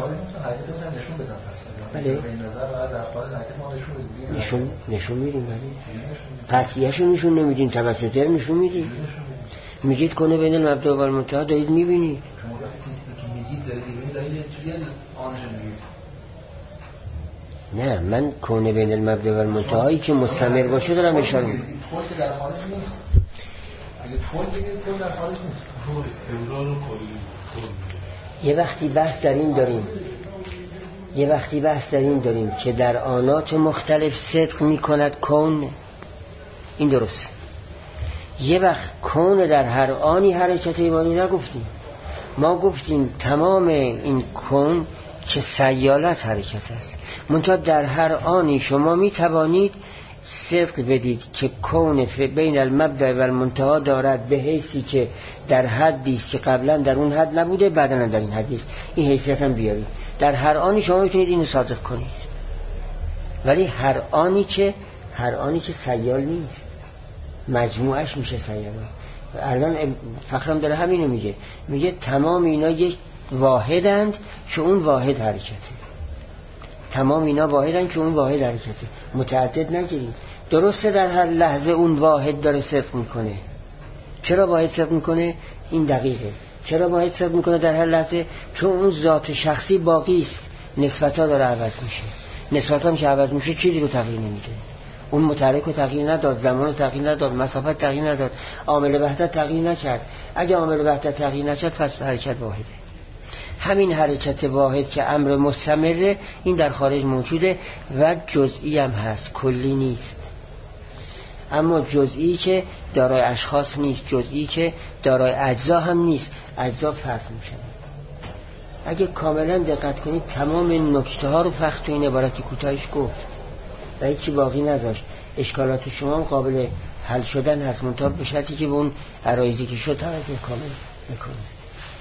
بله نشون میدیم، ولی قطعیه‌شو نشون نمیدین، توسطی نشون میدین. میگید کنه بین المبدأ و المنتهی، دارید میبینید. نه من کنه بین المبدأ و المنتهی که مستمر باشه دارم اشاره میکنم. یه وقتی بحث در این داریم که در آنات مختلف صدق میکند کون، این درست. یه وقت کون در هر آنی حرکت ایمانی نگفتیم، ما گفتیم تمام این کون که سیالت حرکت است، منتها در هر آنی شما میتوانید صدق بدید که کون بین المبدأ و المنتهی دارد، به حیثی که در حدی است که قبلا در اون حد نبوده، بعدا در این حدی است. این حیثیت هم بیارید. در هر آنی شما میتونید اینو صادق کنید، ولی هر آنی که سیال نیست مجموعش میشه سیال. الان فخرم داره همینو میگه تمام اینا یک واحدند که اون واحد حرکته، تمام اینا واحدند که اون واحد حرکته، متعدد نگیرید. درسته در هر لحظه اون واحد داره صدق میکنه. چرا واحد صدق میکنه؟ این دقیقه. چرا واحد صدق میکنه در هر لحظه؟ چون اون ذات شخصی باقی است، نسبت‌ها داره عوض میشه. نسبت‌ها میشه عوض میشه، چیزی رو تغییر نمیده. اون متحرک رو تغییر نداد، زمان رو تغییر نداد، مسافت تغییر نداد، عامل وحدت تغییر نکرد. اگه عامل وحدت تغییر نکرد پس حرکت واحده. همین حرکت واحد که امر مستمره این در خارج موجوده و جزئی هم هست، کلی نیست. اما جزئی که دارای اشخاص نیست، جزئی که دارای اجزا هم نیست، اجزا فرض میشن. اگه کاملا دقت کنید تمام نکته ها رو فقط تو این عبارت کوتاهش گفت و هیچی باقی نذاشت. اشکالات شما هم قابل حل شدن هست، منتها به شرطی که به اون عرایزی که شد توجه کامل بکنید.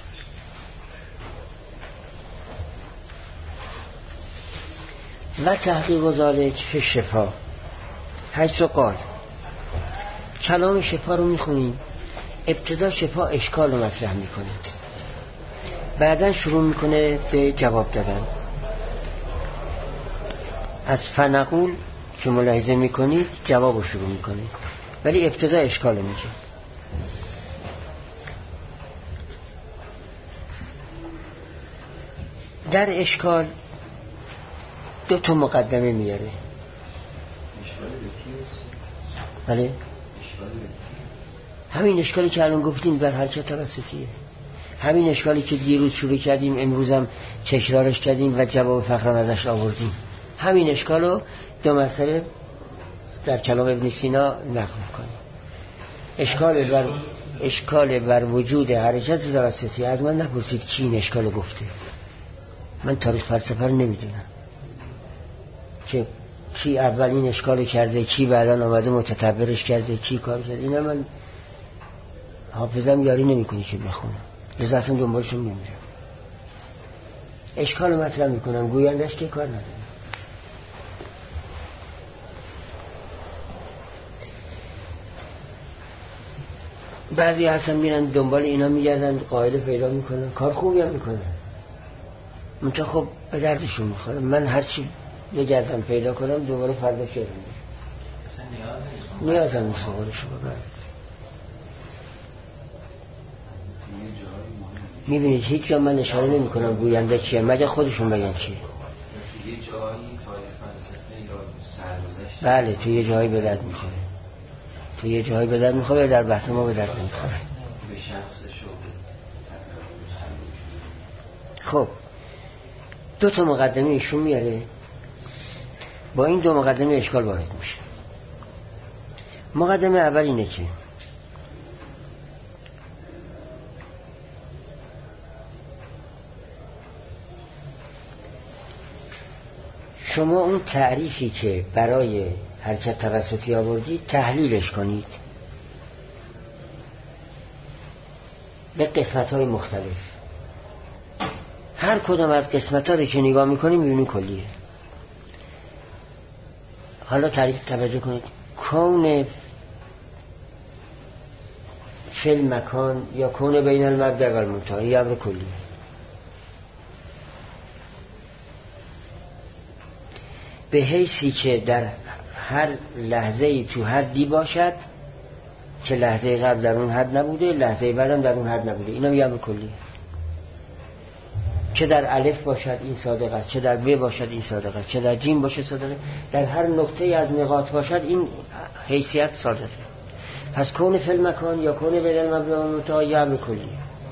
و تحقیق ذالک فی الشفا حیث قال. کلام شفا رو میخونیم، ابتدا شفا اشکال رو مطرح میکنه، بعدا شروع میکنه به جواب دادن. از فنقول که ملاحظه میکنید جواب رو شروع میکنه، ولی ابتدا اشکال رو میگه. در اشکال دو تا مقدمه میاره. بله همین اشکالی که الان گفتیم بر حرکت توسطیه، همین اشکالی که دیروز شروع کردیم امروزم تکرارش کردیم و جواب فخران ازش آوردیم، همین اشکالو دو مرتبه در کلام ابن سینا نقل میکنیم. اشکال بر وجود حرکت توسطی. از من نپرسید کی این اشکالو گفته، من تاریخ فلسفه رو نمیدونم که کی اول این اشکالو کرده، کی بعداً آمده متتبرش کرده، کی کار کرده. اینا من حافظم یاری نمیکنه که بخونم، لذا اصلا دنبالشون نمیرم. اشکال مطرح میکنم، گویندش که کار نداره. بعضی هستن میرن دنبال اینا میگردن، قاعده پیدا میکنن، کار خوبی هم میکنن، منطقه خب به دردشون میخوره. من هرچی بگردم پیدا کنم دوباره فردا شدم اصلا نیازم نیست قول شما. میبینید هیچ جا من اشاره نمی کنم گوینده چیه مگه خودشون بگن چیه. بله تو یه جایی به درد میخوره، تو یه جایی به درد میخوره، در بحث ما به درد نمیخوره. خب دو تا مقدمه ایشون میاره، با این دو مقدمه اشکال وارد میشه. مقدمه اول اینه که شما اون تعریفی که برای حرکت توسطی آوردید تحلیلش کنید به قسمت‌های مختلف. هر کدام از قسمت‌ها رو که نگاه می‌کنیم می‌بینیم کلیه. حالا تعریف توجه کنید. کون فی المکان یا کون بین المبدأ و المنتهی یه امر کلیه. به حیثی که در هر لحظه‌ای تو حدی باشد که لحظه قبل در اون حد نبوده، لحظه بعدم در اون حد نبوده. اینا یه امر کلیه. چه در الف باشد این صادق است، چه در ب باشد این صادق است، چه در جیم باشه صادقه، در هر نقطه از نقاط باشد این حیثیت صادقه. پس کون فی المکان یا کون بین المبدأ و المنتهی یه امر کلیه.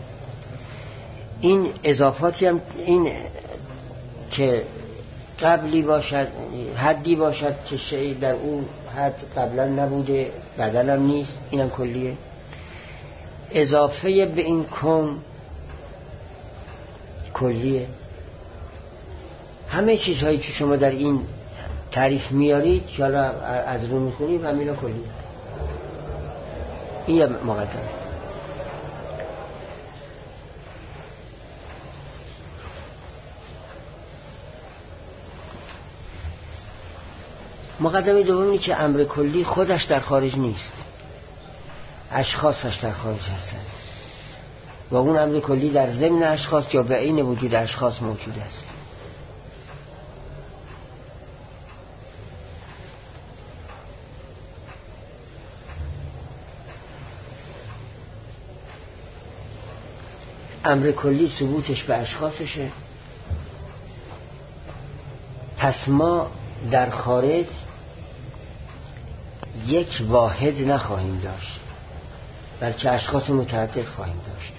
این اضافاتی هم این که قبلی باشد، حدی باشد که شیء در اون حد قبلا نبوده بدل هم نیست، اینم کلیه. اضافه به این کون کلیه. همه چیزهایی که شما در این تعریف میارید که حالا از رو میخونیم همینا کلیه. این یه مقدمه. مقدمه دومی که امر کلی خودش در خارج نیست، اشخاصش در خارج هستند و اون امر کلی در ضمن اشخاص یا به عین وجود اشخاص موجود است. امر کلی ثبوتش به اشخاصشه. پس ما در خارج یک واحد نخواهیم داشت، بلکه اشخاص متعدد خواهیم داشت.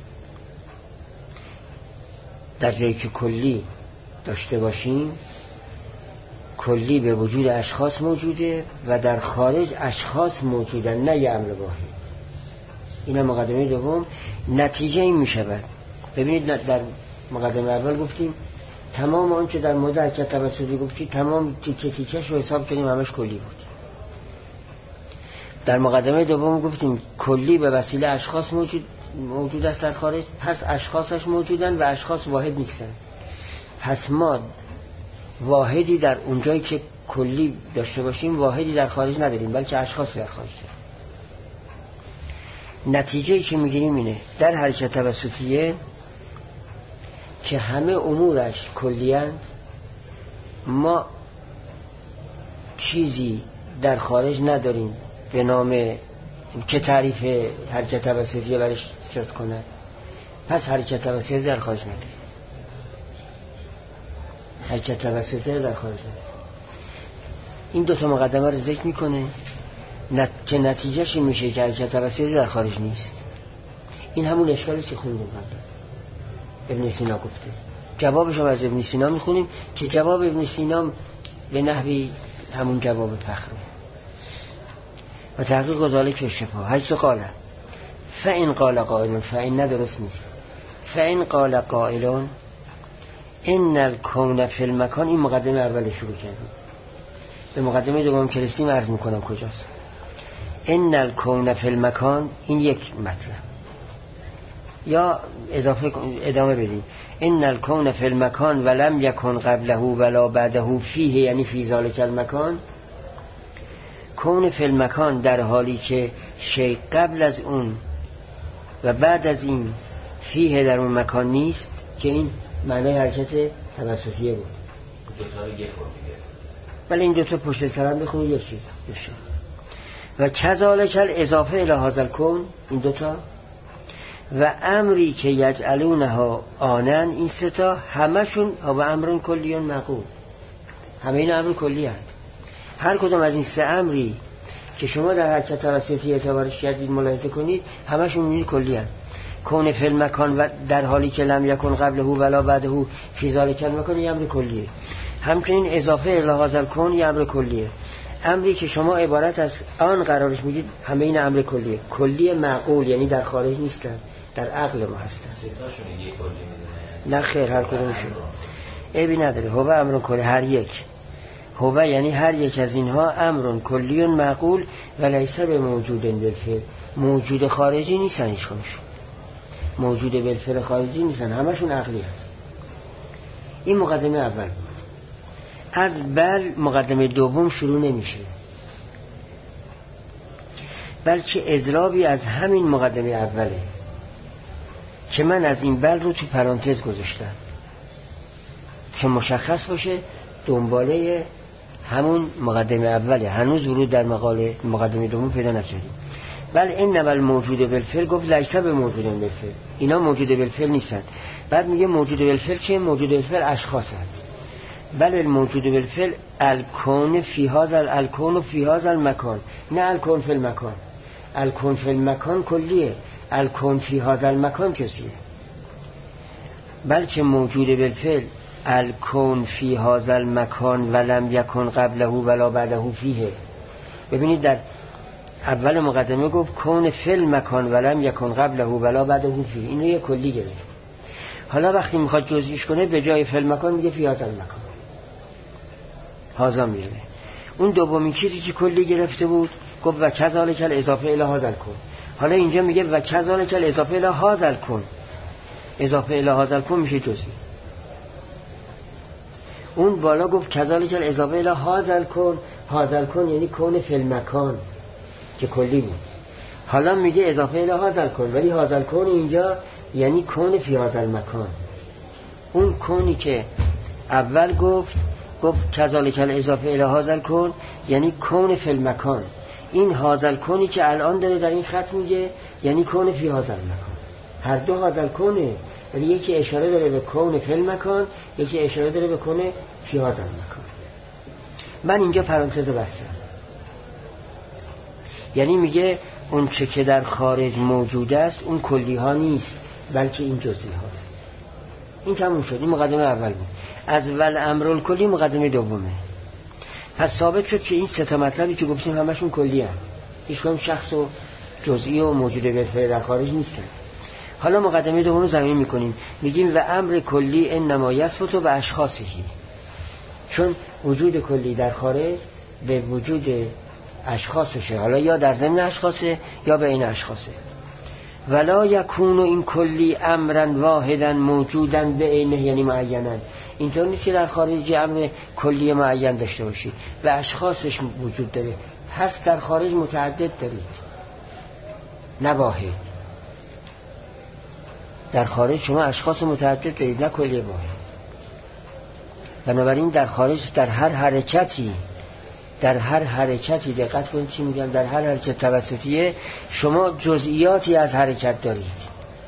در جایی که کلی داشته باشیم، کلی به وجود اشخاص موجوده و در خارج اشخاص موجودن، نه یه امر واحد. این مقدمه دوم. نتیجه این می شود، ببینید در مقدمه اول گفتیم تمام آنچه در مورد حرکت توسطی گفتیم تمام تیکه تیکش رو حساب کردیم همش کلی بود. در مقدمه دوم گفتیم کلی به وسیله اشخاص موجود است در خارج، پس اشخاصش موجودن و اشخاص واحد نیستن. پس ما واحدی در اونجایی که کلی داشته باشیم واحدی در خارج نداریم، بلکه اشخاص در خارج داریم. نتیجه‌ای که میگیریم اینه در حرکت توسطیه که همه امورش کلی‌اند، ما چیزی در خارج نداریم به نام که تعریف حرکت توسطیه برش صدق کند. پس حرکت توسطیه در خارج نداریم، حرکت توسطیه در خارج نداریم. این دو تا مقدمه رو ذکر میکنه که نتیجهش این میشه که حرکت توسطی در خارج نیست. این همون اشکالی که خوندیم قبل ابن سینا گفته. جوابش هم از ابن سینا میخونیم که جواب ابن سینا به نحوی همون جواب فخره و تحقیق ذالک شبهه. حیث قال فإن قال قائل، فإن درست نیست، فإن قال قائل ان الكون فی المکان. این مقدمه اول شروع کردیم، به مقدمه دوم که رسیم عرض میکنم کجاست. ان الكون فی المکان، این یک مطلب. یا ادامه بدیم ان الكون فی المکان ولم یکن قبله ولا بعده فیه، یعنی فی ذلک المکان. کون فی المکان در حالی که شیء قبل از اون و بعد از این فیه در اون مکان نیست، که این معنای حرکت توسطیه بود. ولی این دوتا پشت سرم بخونید یک چیز بشه. و کذالک الاضافه الی هذا الکون، این دوتا و امری که یجعلونها آنن، این ستا همشون و امرون کلیون معقول، همه این امر کلی هست. هر کدوم از این سه امری که شما در حرکت توسطی اعتبارش کردید ملاحظه کنید همشون این کلی هست. کون فی المکان و در حالی که لم یکن قبله ولا بعده فی ذلک المکان، این امر کلیه. همچنین اضافه الی هذا الکون یه امر کلیه. امری که شما عبارت از آن قرارش میدید همه این امر کلیه، کلی معقول، یعنی در خارج نیستن، در عقل ما هستن. ستاشون یه کلی میدونه؟ نه خیر، هر کدومشون عیبی نداره. هو امر کلی، هر یک. هو یعنی هر یک از اینها امر کلی معقول و لیس به موجود بالفعل، موجود خارجی نیستن، هیچ کدومشون موجود بالفعل خارجی نیستن، همشون عقلی هست. این مقدمه اول بود. از بل مقدمه دوم شروع نمیشه، بلکه اضرابی از همین مقدمه اوله که من از این بل رو تو پرانتز گذاشتم که مشخص باشه دنباله همون مقدمه اوله. هنوز ورود در مقدمه دوم پیدا نکردیم. بل این نول موجود بالفعل، گفت لیس به موجود بالفعل، اینا موجود بالفعل نیستن. بعد میگه موجود بالفعل چه؟ موجود بالفعل اشخاص هست. بل الموجود بالفعل الکون فی هذا الکون فی هذا المکان، نه الکون فی المکان. الکون فی المکان کلیه، الکون فی هذا المکان چیه؟ بلکه موجود بالفعل الکون فی هذا المکان ولم یکن قبله ولا بعده فیه. ببینید در اول مقدمه گفت کون فی المکان ولم یکن قبله ولا بعده فیه، اینو یه کلی گرفت. حالا وقتی میخواد جزئیش کنه به جای فی المکان میگه فی هذا المکان، هازا میره. اون دومین چیزی که کلی گرفته بود گفت و کذالک الاضافه الی هذا الکون. حالا اینجا میگه و کذالک الاضافه الی هذا الکون، اضافه الی هذا الکون میشه جزئی. اون بالا گفت کذالک الاضافه الی هذا کن. هذا کن یعنی کون فی المکان که کلی بود. حالا میگه اضافه الی هذا کن، ولی هذا کن اینجا یعنی کون فی هذا المکان. اون کونی که اول گفت کذالک الاضافه الی هذا کن یعنی کون فی المکان. این هذا کنی که الان داره در این خط میگه یعنی کون فی هذا المکان. هر دو هذا کنه، ولی یکی اشاره داره به کون فی المکان، یکی اشاره داره به کون فی هذا المکان. من اینجا پرانتز بستم، یعنی میگه اون چه که در خارج موجود است اون کلی ها نیست بلکه این جزئی هاست. این تموم شد. این مقدمه اول بود. از ول امر کلی مقدمه دومه. پس ثابت شد که این سه تا مطلبی که گفتیم همشون کلی هست، هیچ کدوم شخص و جزئی و موجود بالفعل در خارج نیستن. حالا مقدمه دوم رو زمین میکنیم، میگیم و امر کلی انما یثبت به اشخاصه، چون وجود کلی در خارج به وجود اشخاصشه، حالا یا در ضمن اشخاصه یا بین اشخاصه. ولا یکون این کلی امرا واحدا موجودا به عینه یعنی معینا. اینطور نیست که در خارج امر کلی معین داشته باشید و اشخاصش وجود داره. پس در خارج متعدد دارید نه واحد. در خارج شما اشخاص متعدد دارید نه کلی واحد. بنابراین در خارج در هر حرکتی دقت کنید چی میگم، در هر حرکت توسطیه شما جزئیاتی از حرکت دارید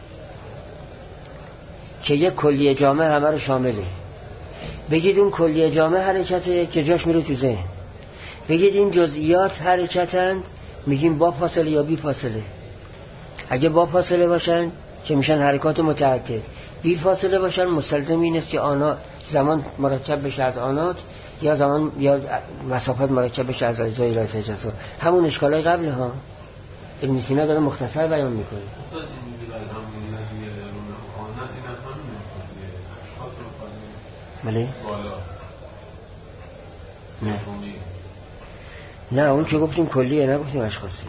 که یک کلیه جامع همه رو شامله. بگید اون کلیه جامع حرکته که جاش میره تو ذهن، بگید این جزئیات حرکتند، میگیم با فاصله یا بی فاصله. اگه با فاصله باشن که میشن حرکات متعدد، بی فاصله باشن مستلزم این است که آنها زمان مرکب بشه از آنات یا زمان یا مسافت مرکب بشه از اجزای راه تجسم. همون اشکالای قبل ها ابن سینا داره مختصر بیان میکنه. بله؟ نه اون که گفتیم کلیه، نه گفتیم اشخاصی.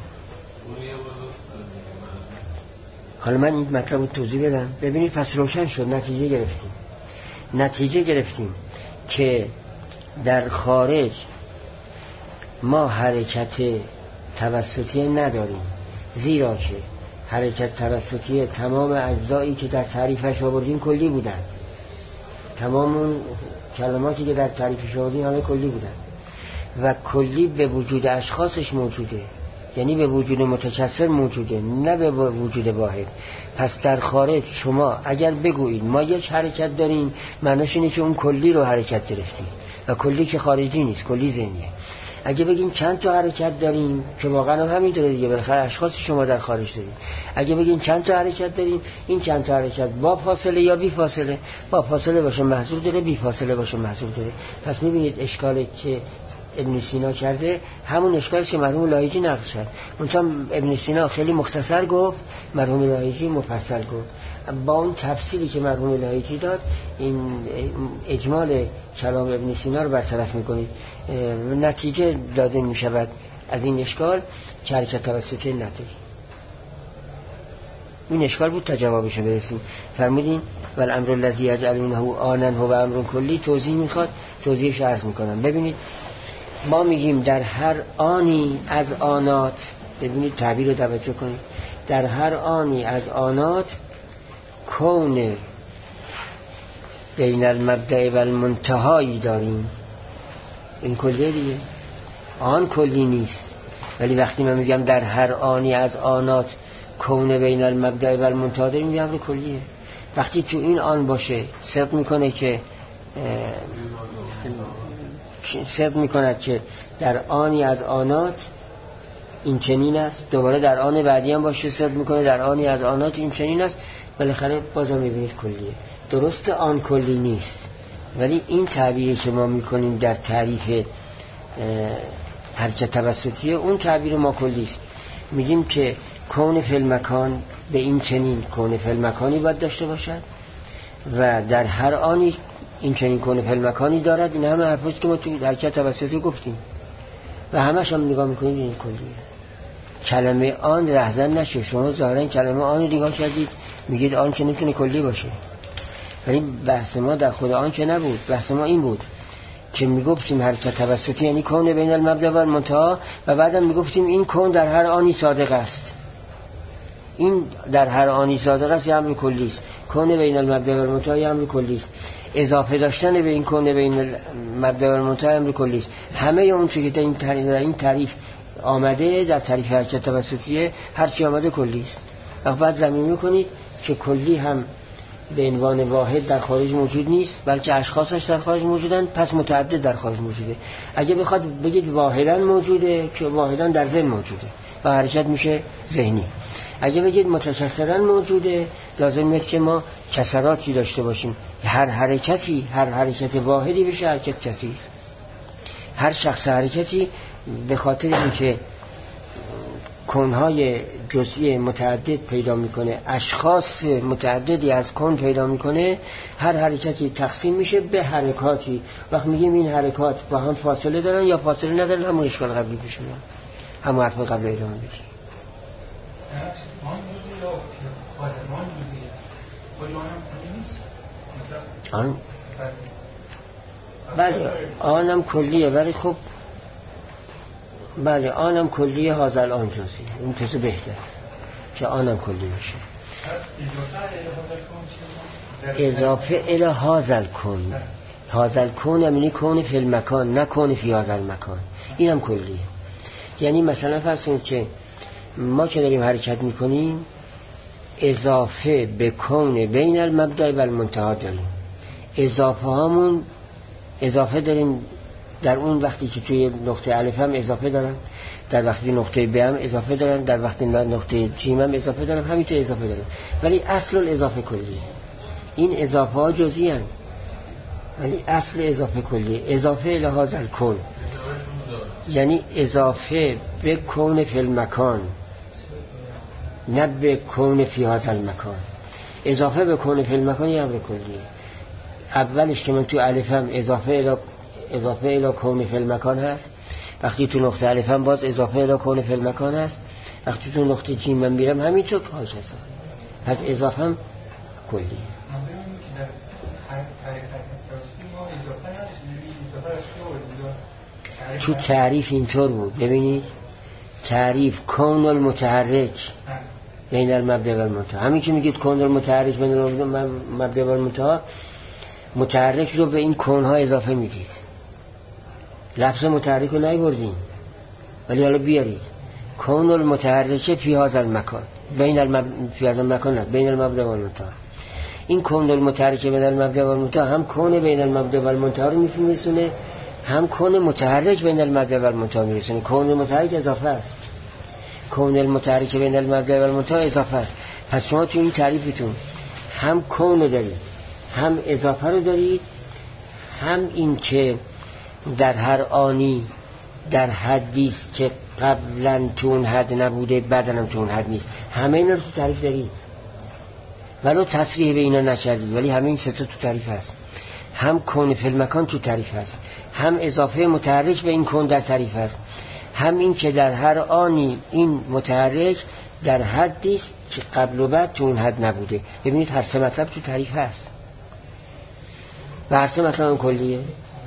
حالا من این مطلب رو توضیح بدم. ببینید پس روشن شد، نتیجه گرفتیم که در خارج ما حرکت توسطی نداریم، زیرا که حرکت توسطی تمام اجزایی که در تعریفش آوردیم کلی بودند. تمام اون کلماتی که در تعریفش آوردیم همه کلی بودند و کلی به وجود اشخاصش موجوده، یعنی به وجود متکثر موجوده نه به وجود واحد. پس در خارج شما اگر بگویید ما یک حرکت داریم، معناش اینه که اون کلی رو حرکت گرفتید و کلی که خارجی نیست، کلی ذهنیه. اگه بگیم چند تا حرکت داریم که واقعا هم همینطوره دیگه، بالاخره اشخاص شما در خارج دارید. اگه بگیم چند تا حرکت داریم، این چند تا حرکت با فاصله یا بی فاصله، با فاصله باشه محصول داره، بی فاصله باشه محصول داره. پس میبینید اشکالی که ابن سینا کرده همون اشکالی که مرحوم لایجی نقل کرد. منتها ابن سینا خیلی مختصر گفت، مرحوم لایجی مفصل گفت. با اون تفصیلی که مرحوم لایجی داد این اجمال کلام ابن سینا رو برطرف میکنید. نتیجه داده میشود از این اشکال که حرکت توسطی نداری. این اشکال بود تا جوابش برسیم. فرمودین والامر الذی یجعلونه آنن هو امر کلی. توضیح میخواد، توضیحش عرض میکنم. ببینید ما میگیم در هر آنی از آنات، ببینید تعبیر رو توجه کنید، در هر آنی از آنات کون بین المبدأ و المنتهایی داریم. این کلیه دیگه، آن کلی نیست. ولی وقتی من میگم در هر آنی از آنات کون بین المبدأ و المنتها داریم، میگم امر کلیه. وقتی تو این آن باشه صدق میکنه که صدق میکند که در آنی از آنات این چنین است، دوباره در آن بعدی هم باشه صدق میکنه در آنی از آنات این چنین است، بالاخره بازم میبینید کلیه. درست آن کلی نیست، ولی این تعبیری که ما میکنیم در تعریف حرکت توسطیه، اون تعبیر ما کلی است. میگیم که کون فی المکان به این چنین کون فی المکانی باید داشته باشد و در هر آنی این چنین کون فی المکانی دارد. این همه حرفاست که ما توی حرکت توسطی گفتیم و همش هم نگاه میکنیم این کلیه. کلمه آن رهزن نشه. شما ظاهرا کلمه آن رو نگاه کردید میگید آن که نمیتونه کلی باشه، ولی بحث ما در خود آن که نبود. بحث ما این بود که میگفتیم حرکت توسطی یعنی کون بین المبدا و المنتهی، و بعدم میگفتیم این کون در هر آنی صادق است. این در هر آنی صادق است یه امر کلی است. کون بین المبدا و المنتهی یه امر کلی است. اضافه داشتن به این کون بین المبدا و المنتهی امر کلی است. همه اون چیزی که در این تعریف آمده در تعریف حرکت توسطی هر چی آمده کلی است. بعد زمین میکنید که کلی هم به عنوان واحد در خارج موجود نیست، بلکه اشخاصش در خارج موجودن، پس متعدد در خارج موجوده. اگه بخواد بگید واحداً موجوده، که واحداً در ذهن موجوده و حرکت میشه ذهنی. اگه بگید متکثراً موجوده، لازم نیست که ما کسراتی داشته باشیم. هر حرکت واحدی بشه حرکت کثیر. هر شخص حرکتی به خاطر اینکه کونهای جزئی متعدد پیدا میکنه، اشخاص متعددی از کون پیدا میکنه، هر حرکتی تقسیم میشه به حرکاتی. وقت میگیم این حرکات با هم فاصله دارن یا فاصله ندارن، همون اشکال قبلی پیش میاد، همون حرف قبل ادامه بدیم. بله آنم کلیه، ولی خب بله آنم کلیه، حاضر آن جزئی، اون کسی بهتر که آنم کلی باشه. اضافه الی حاضر کن، حاضر کن یعنی کون فی المکان، نه کون فی حاضر مکان. اینم کلیه. یعنی مثلا فرض کنید که ما که داریم حرکت میکنیم اضافه به کون بین المبدا و المنتهی داریم. اضافه هامون اضافه داریم در اون وقتی که توی نقطه الف هم اضافه دارن، در وقتی نقطه ب هم اضافه دارن، در وقتی نقطه جیم هم اضافه دارن، همینطور اضافه دارن، ولی اصل الاضافه کلیه. این اضافه ها جزئی اند ولی اصل اضافه کلیه. اضافه الی هذا الکون یعنی اضافه به کون فی المکان، نه به کون فی هذا المکان. اضافه به کون فی المکان یه امر کلیه. اولش که من تو الف هم اضافه الی کون فی المکان هست، وقتی تو نقطه الف هم باز اضافه الی کون فی المکان هست، وقتی تو نقطه جیم من میرم همینطور کارش هست. پس اضافه هم کلیه. تو تعریف اینطور بود، ببینید تعریف کون المتحرک بین المبدا و المنتهی، همین که میگید کون المتحرک بین المبدا و المنتهی، متحرک رو به این کونها اضافه میدید. لفظ متحرک رو نیاوردین ولی حالا بیارید کون المتحرک فی هذا المکان فی هذا المکان، نه بین المبدا و المنتهی. این کون المتحرک بین المبدا و المنتهی هم کون بین المبدا و المنتهی رو میرسونه، هم کون متحرک بین المبدا و المنتهی میرسونه. کون المتحرک اضافه است، کون المتحرک بین المبدا و المنتهی اضافه است. پس شما تو این تعریفتون هم کون رو دارید، هم اضافه رو دارید، هم این که در هر آنی در حدی است که قبلا تو اون حد نبوده، بعداً هم تو اون حد نیست. همه اینا رو تو تعریف دارید، ولو تصریح به اینا نکردید، ولی همه این سه تا تو تعریف هست. هم کون فی المکان تو تعریف هست، هم اضافه متحرک به این کون در تعریف هست، هم این که در هر آنی این متحرک در حدی است که قبل و بعد تو اون حد نبوده. ببینید هر سه مطلب تو تعریف هست و هر سه مطلب کلیه.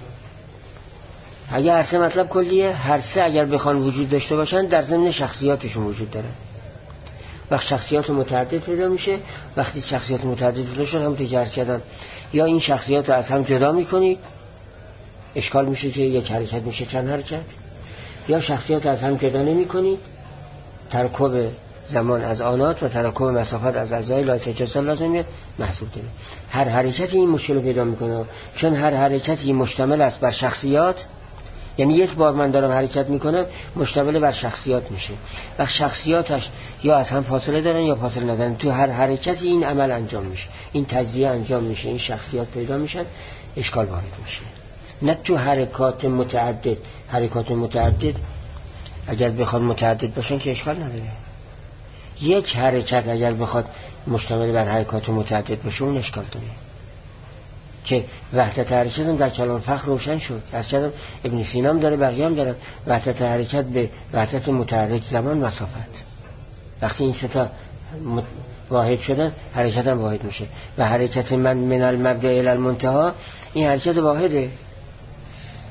اگر هر سه مطلب کلیه، هر سه اگر بخوان وجود داشته باشن در ضمن شخصیاتشون وجود دارن. وقت شخصیات متعدد پیدا میشه، وقتی شخصیات متعدد پیدا شد هم تجربه کردن، یا این شخصیات رو از هم جدا میکنید، اشکال میشه که یک حرکت میشه چند حرکت، یا شخصیات رو از هم جدا نمیکنید، ترکیب زمان از آنات و تراکم مسافت از اجزای لایتجسال لازمیه محسوب داره. هر حرکتی این مشکل رو پیدا میکنه، چون هر حرکتی مشتمل است بر شخصیات. یعنی یک بار من دارم حرکت میکنم مشتمل بر شخصیات میشه و شخصیاتش یا از هم فاصله دارن یا فاصله ندارن. تو هر حرکتی این عمل انجام میشه، این تجزیه انجام میشه، این شخصیات پیدا میشن، اشکال وارد میشه. نه تو حرکات متعدد. حرکات متعدد اگر بخواد متعدد باشن که اشکال نداره. یک حرکت اگر بخواد مشتمل بر حرکات متعدد باشه اون اشکال داره، که وحدت حرکت هم در کلام فقه روشن شد. از کلام ابن سینا هم داره، بقیه هم دارن. وحدت حرکت به وحدت متحرک زمان مسافت. وقتی این سه تا واحد شدن حرکت هم واحد میشه. و حرکت من المبدا الی المنتهی این حرکت واحده،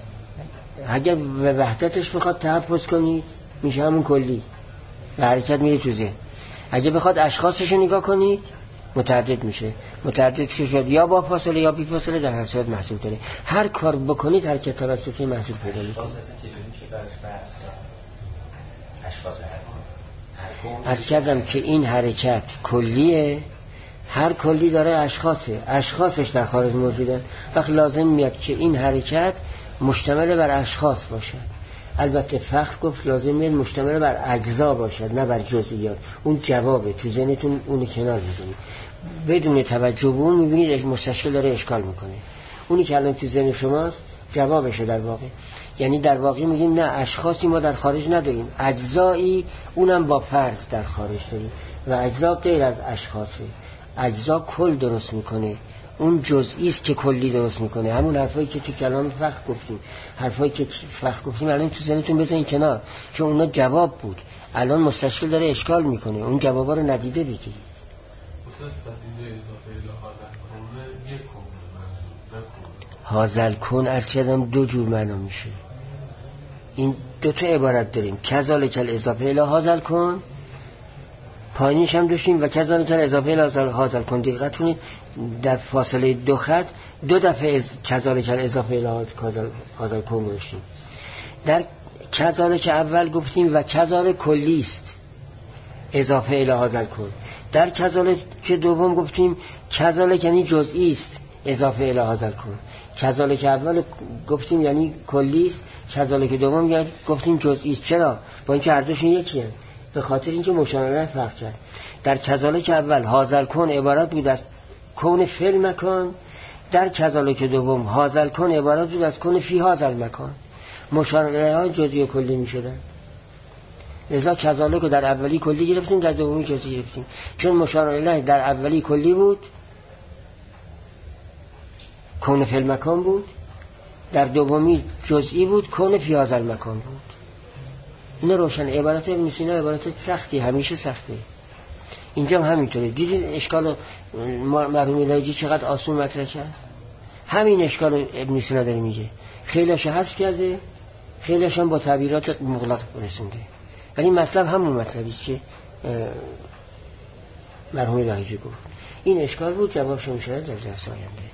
اگر به وحدتش بخواد تحفظ کنید میشه همون کلی و حرکت میره تو ذهن. اگه بخواد اشخاصش رو نگاه کنید متعدد میشه. متعدد شد یا با فاصله یا بی فاصله در هر صورت محصول داره. هر کار بکنید حرکت توسطی محصول پیدا میکنه. عرض کردم که این حرکت کلیه، هر کلی داره اشخاصه، اشخاصش در خارج موجودن. وقت لازم میاد که این حرکت مشتمل بر اشخاص باشد. البته فخر گفت لازم میاد مشتمل بر اجزا باشد نه بر جزئیات. اون جوابه، تو ذهنتون اون کنار میذارید، بدون توجه به اون میبینید مستشکل داره اشکال میکنه. اونی که الان تو ذهن شماست جوابشه در واقع. یعنی در واقع میگیم نه اشخاصی ما در خارج نداریم، اجزایی اونم با فرض در خارج داریم و اجزا غیر از اشخاصه. اجزا کل درست میکنه، اون جزئی است که کلی درست میکنه. همون حرفایی که تو کلام فقه گفتیم، حرفایی که فقه گفتیم الان تو ذهنتون بزنین کنار، چون اونا جواب بود. الان مستشکل داره اشکال میکنه، اون جوابا رو ندیده بگیرید. حاصل کن از کردم دو جور معنا میشه. این دو تا عبارت داریم، کذالک الاضافه الی حاصل کن، پایینش هم داشتیم و کذالک الاضافه الی حاصل کن. دقت کنید در فاصله دو خط دو دفعه کذالک الاضافه الی حاصل کن داشتیم. در کذالک اول گفتیم و کذالک کلی است اضافه الی حاصل کن. در کذالک دوم گفتیم کذالک یعنی جزئی است اضافه الی حاصل کن. کذالک اول گفتیم یعنی کلی است، کذالک دوم یعنی گفتیم جزئی است. چرا؟ با اینکه هر دوشون یکی هست، به خاطر اینکه مشابهت فرق کرد. در کذالک اول حاصل کن عبارت بود از کون فعل مکان، در کذالک دوم حاصل کن عبارت بود از کون فی حاصل مکان. مشابهت جزئی و کلی میشدن. لذا کذالک رو در اولی کلی گرفتیم، در دومی جزئی گرفتیم. چون مشابهت در اولی کلی بود، کون فعل مکان بود، در دومی جزئی بود، کون فی حاصل مکان بود. این روشن. عبارت ابن سینا عبارت سختی، همیشه سخته. اینجا هم همینطوره. دیدید اشکال مرحوم لایجی چقدر آسون مطرح کرد؟ همین اشکال ابن سینا داره میگه. خیلیش حذف کرده، خیلیش هم با تعبیرات مغلق رسونده، ولی مطلب همون مطلبی است که مرحوم لایجی گفت. این اشکال بود، جوابش میشه در جلسه آینده.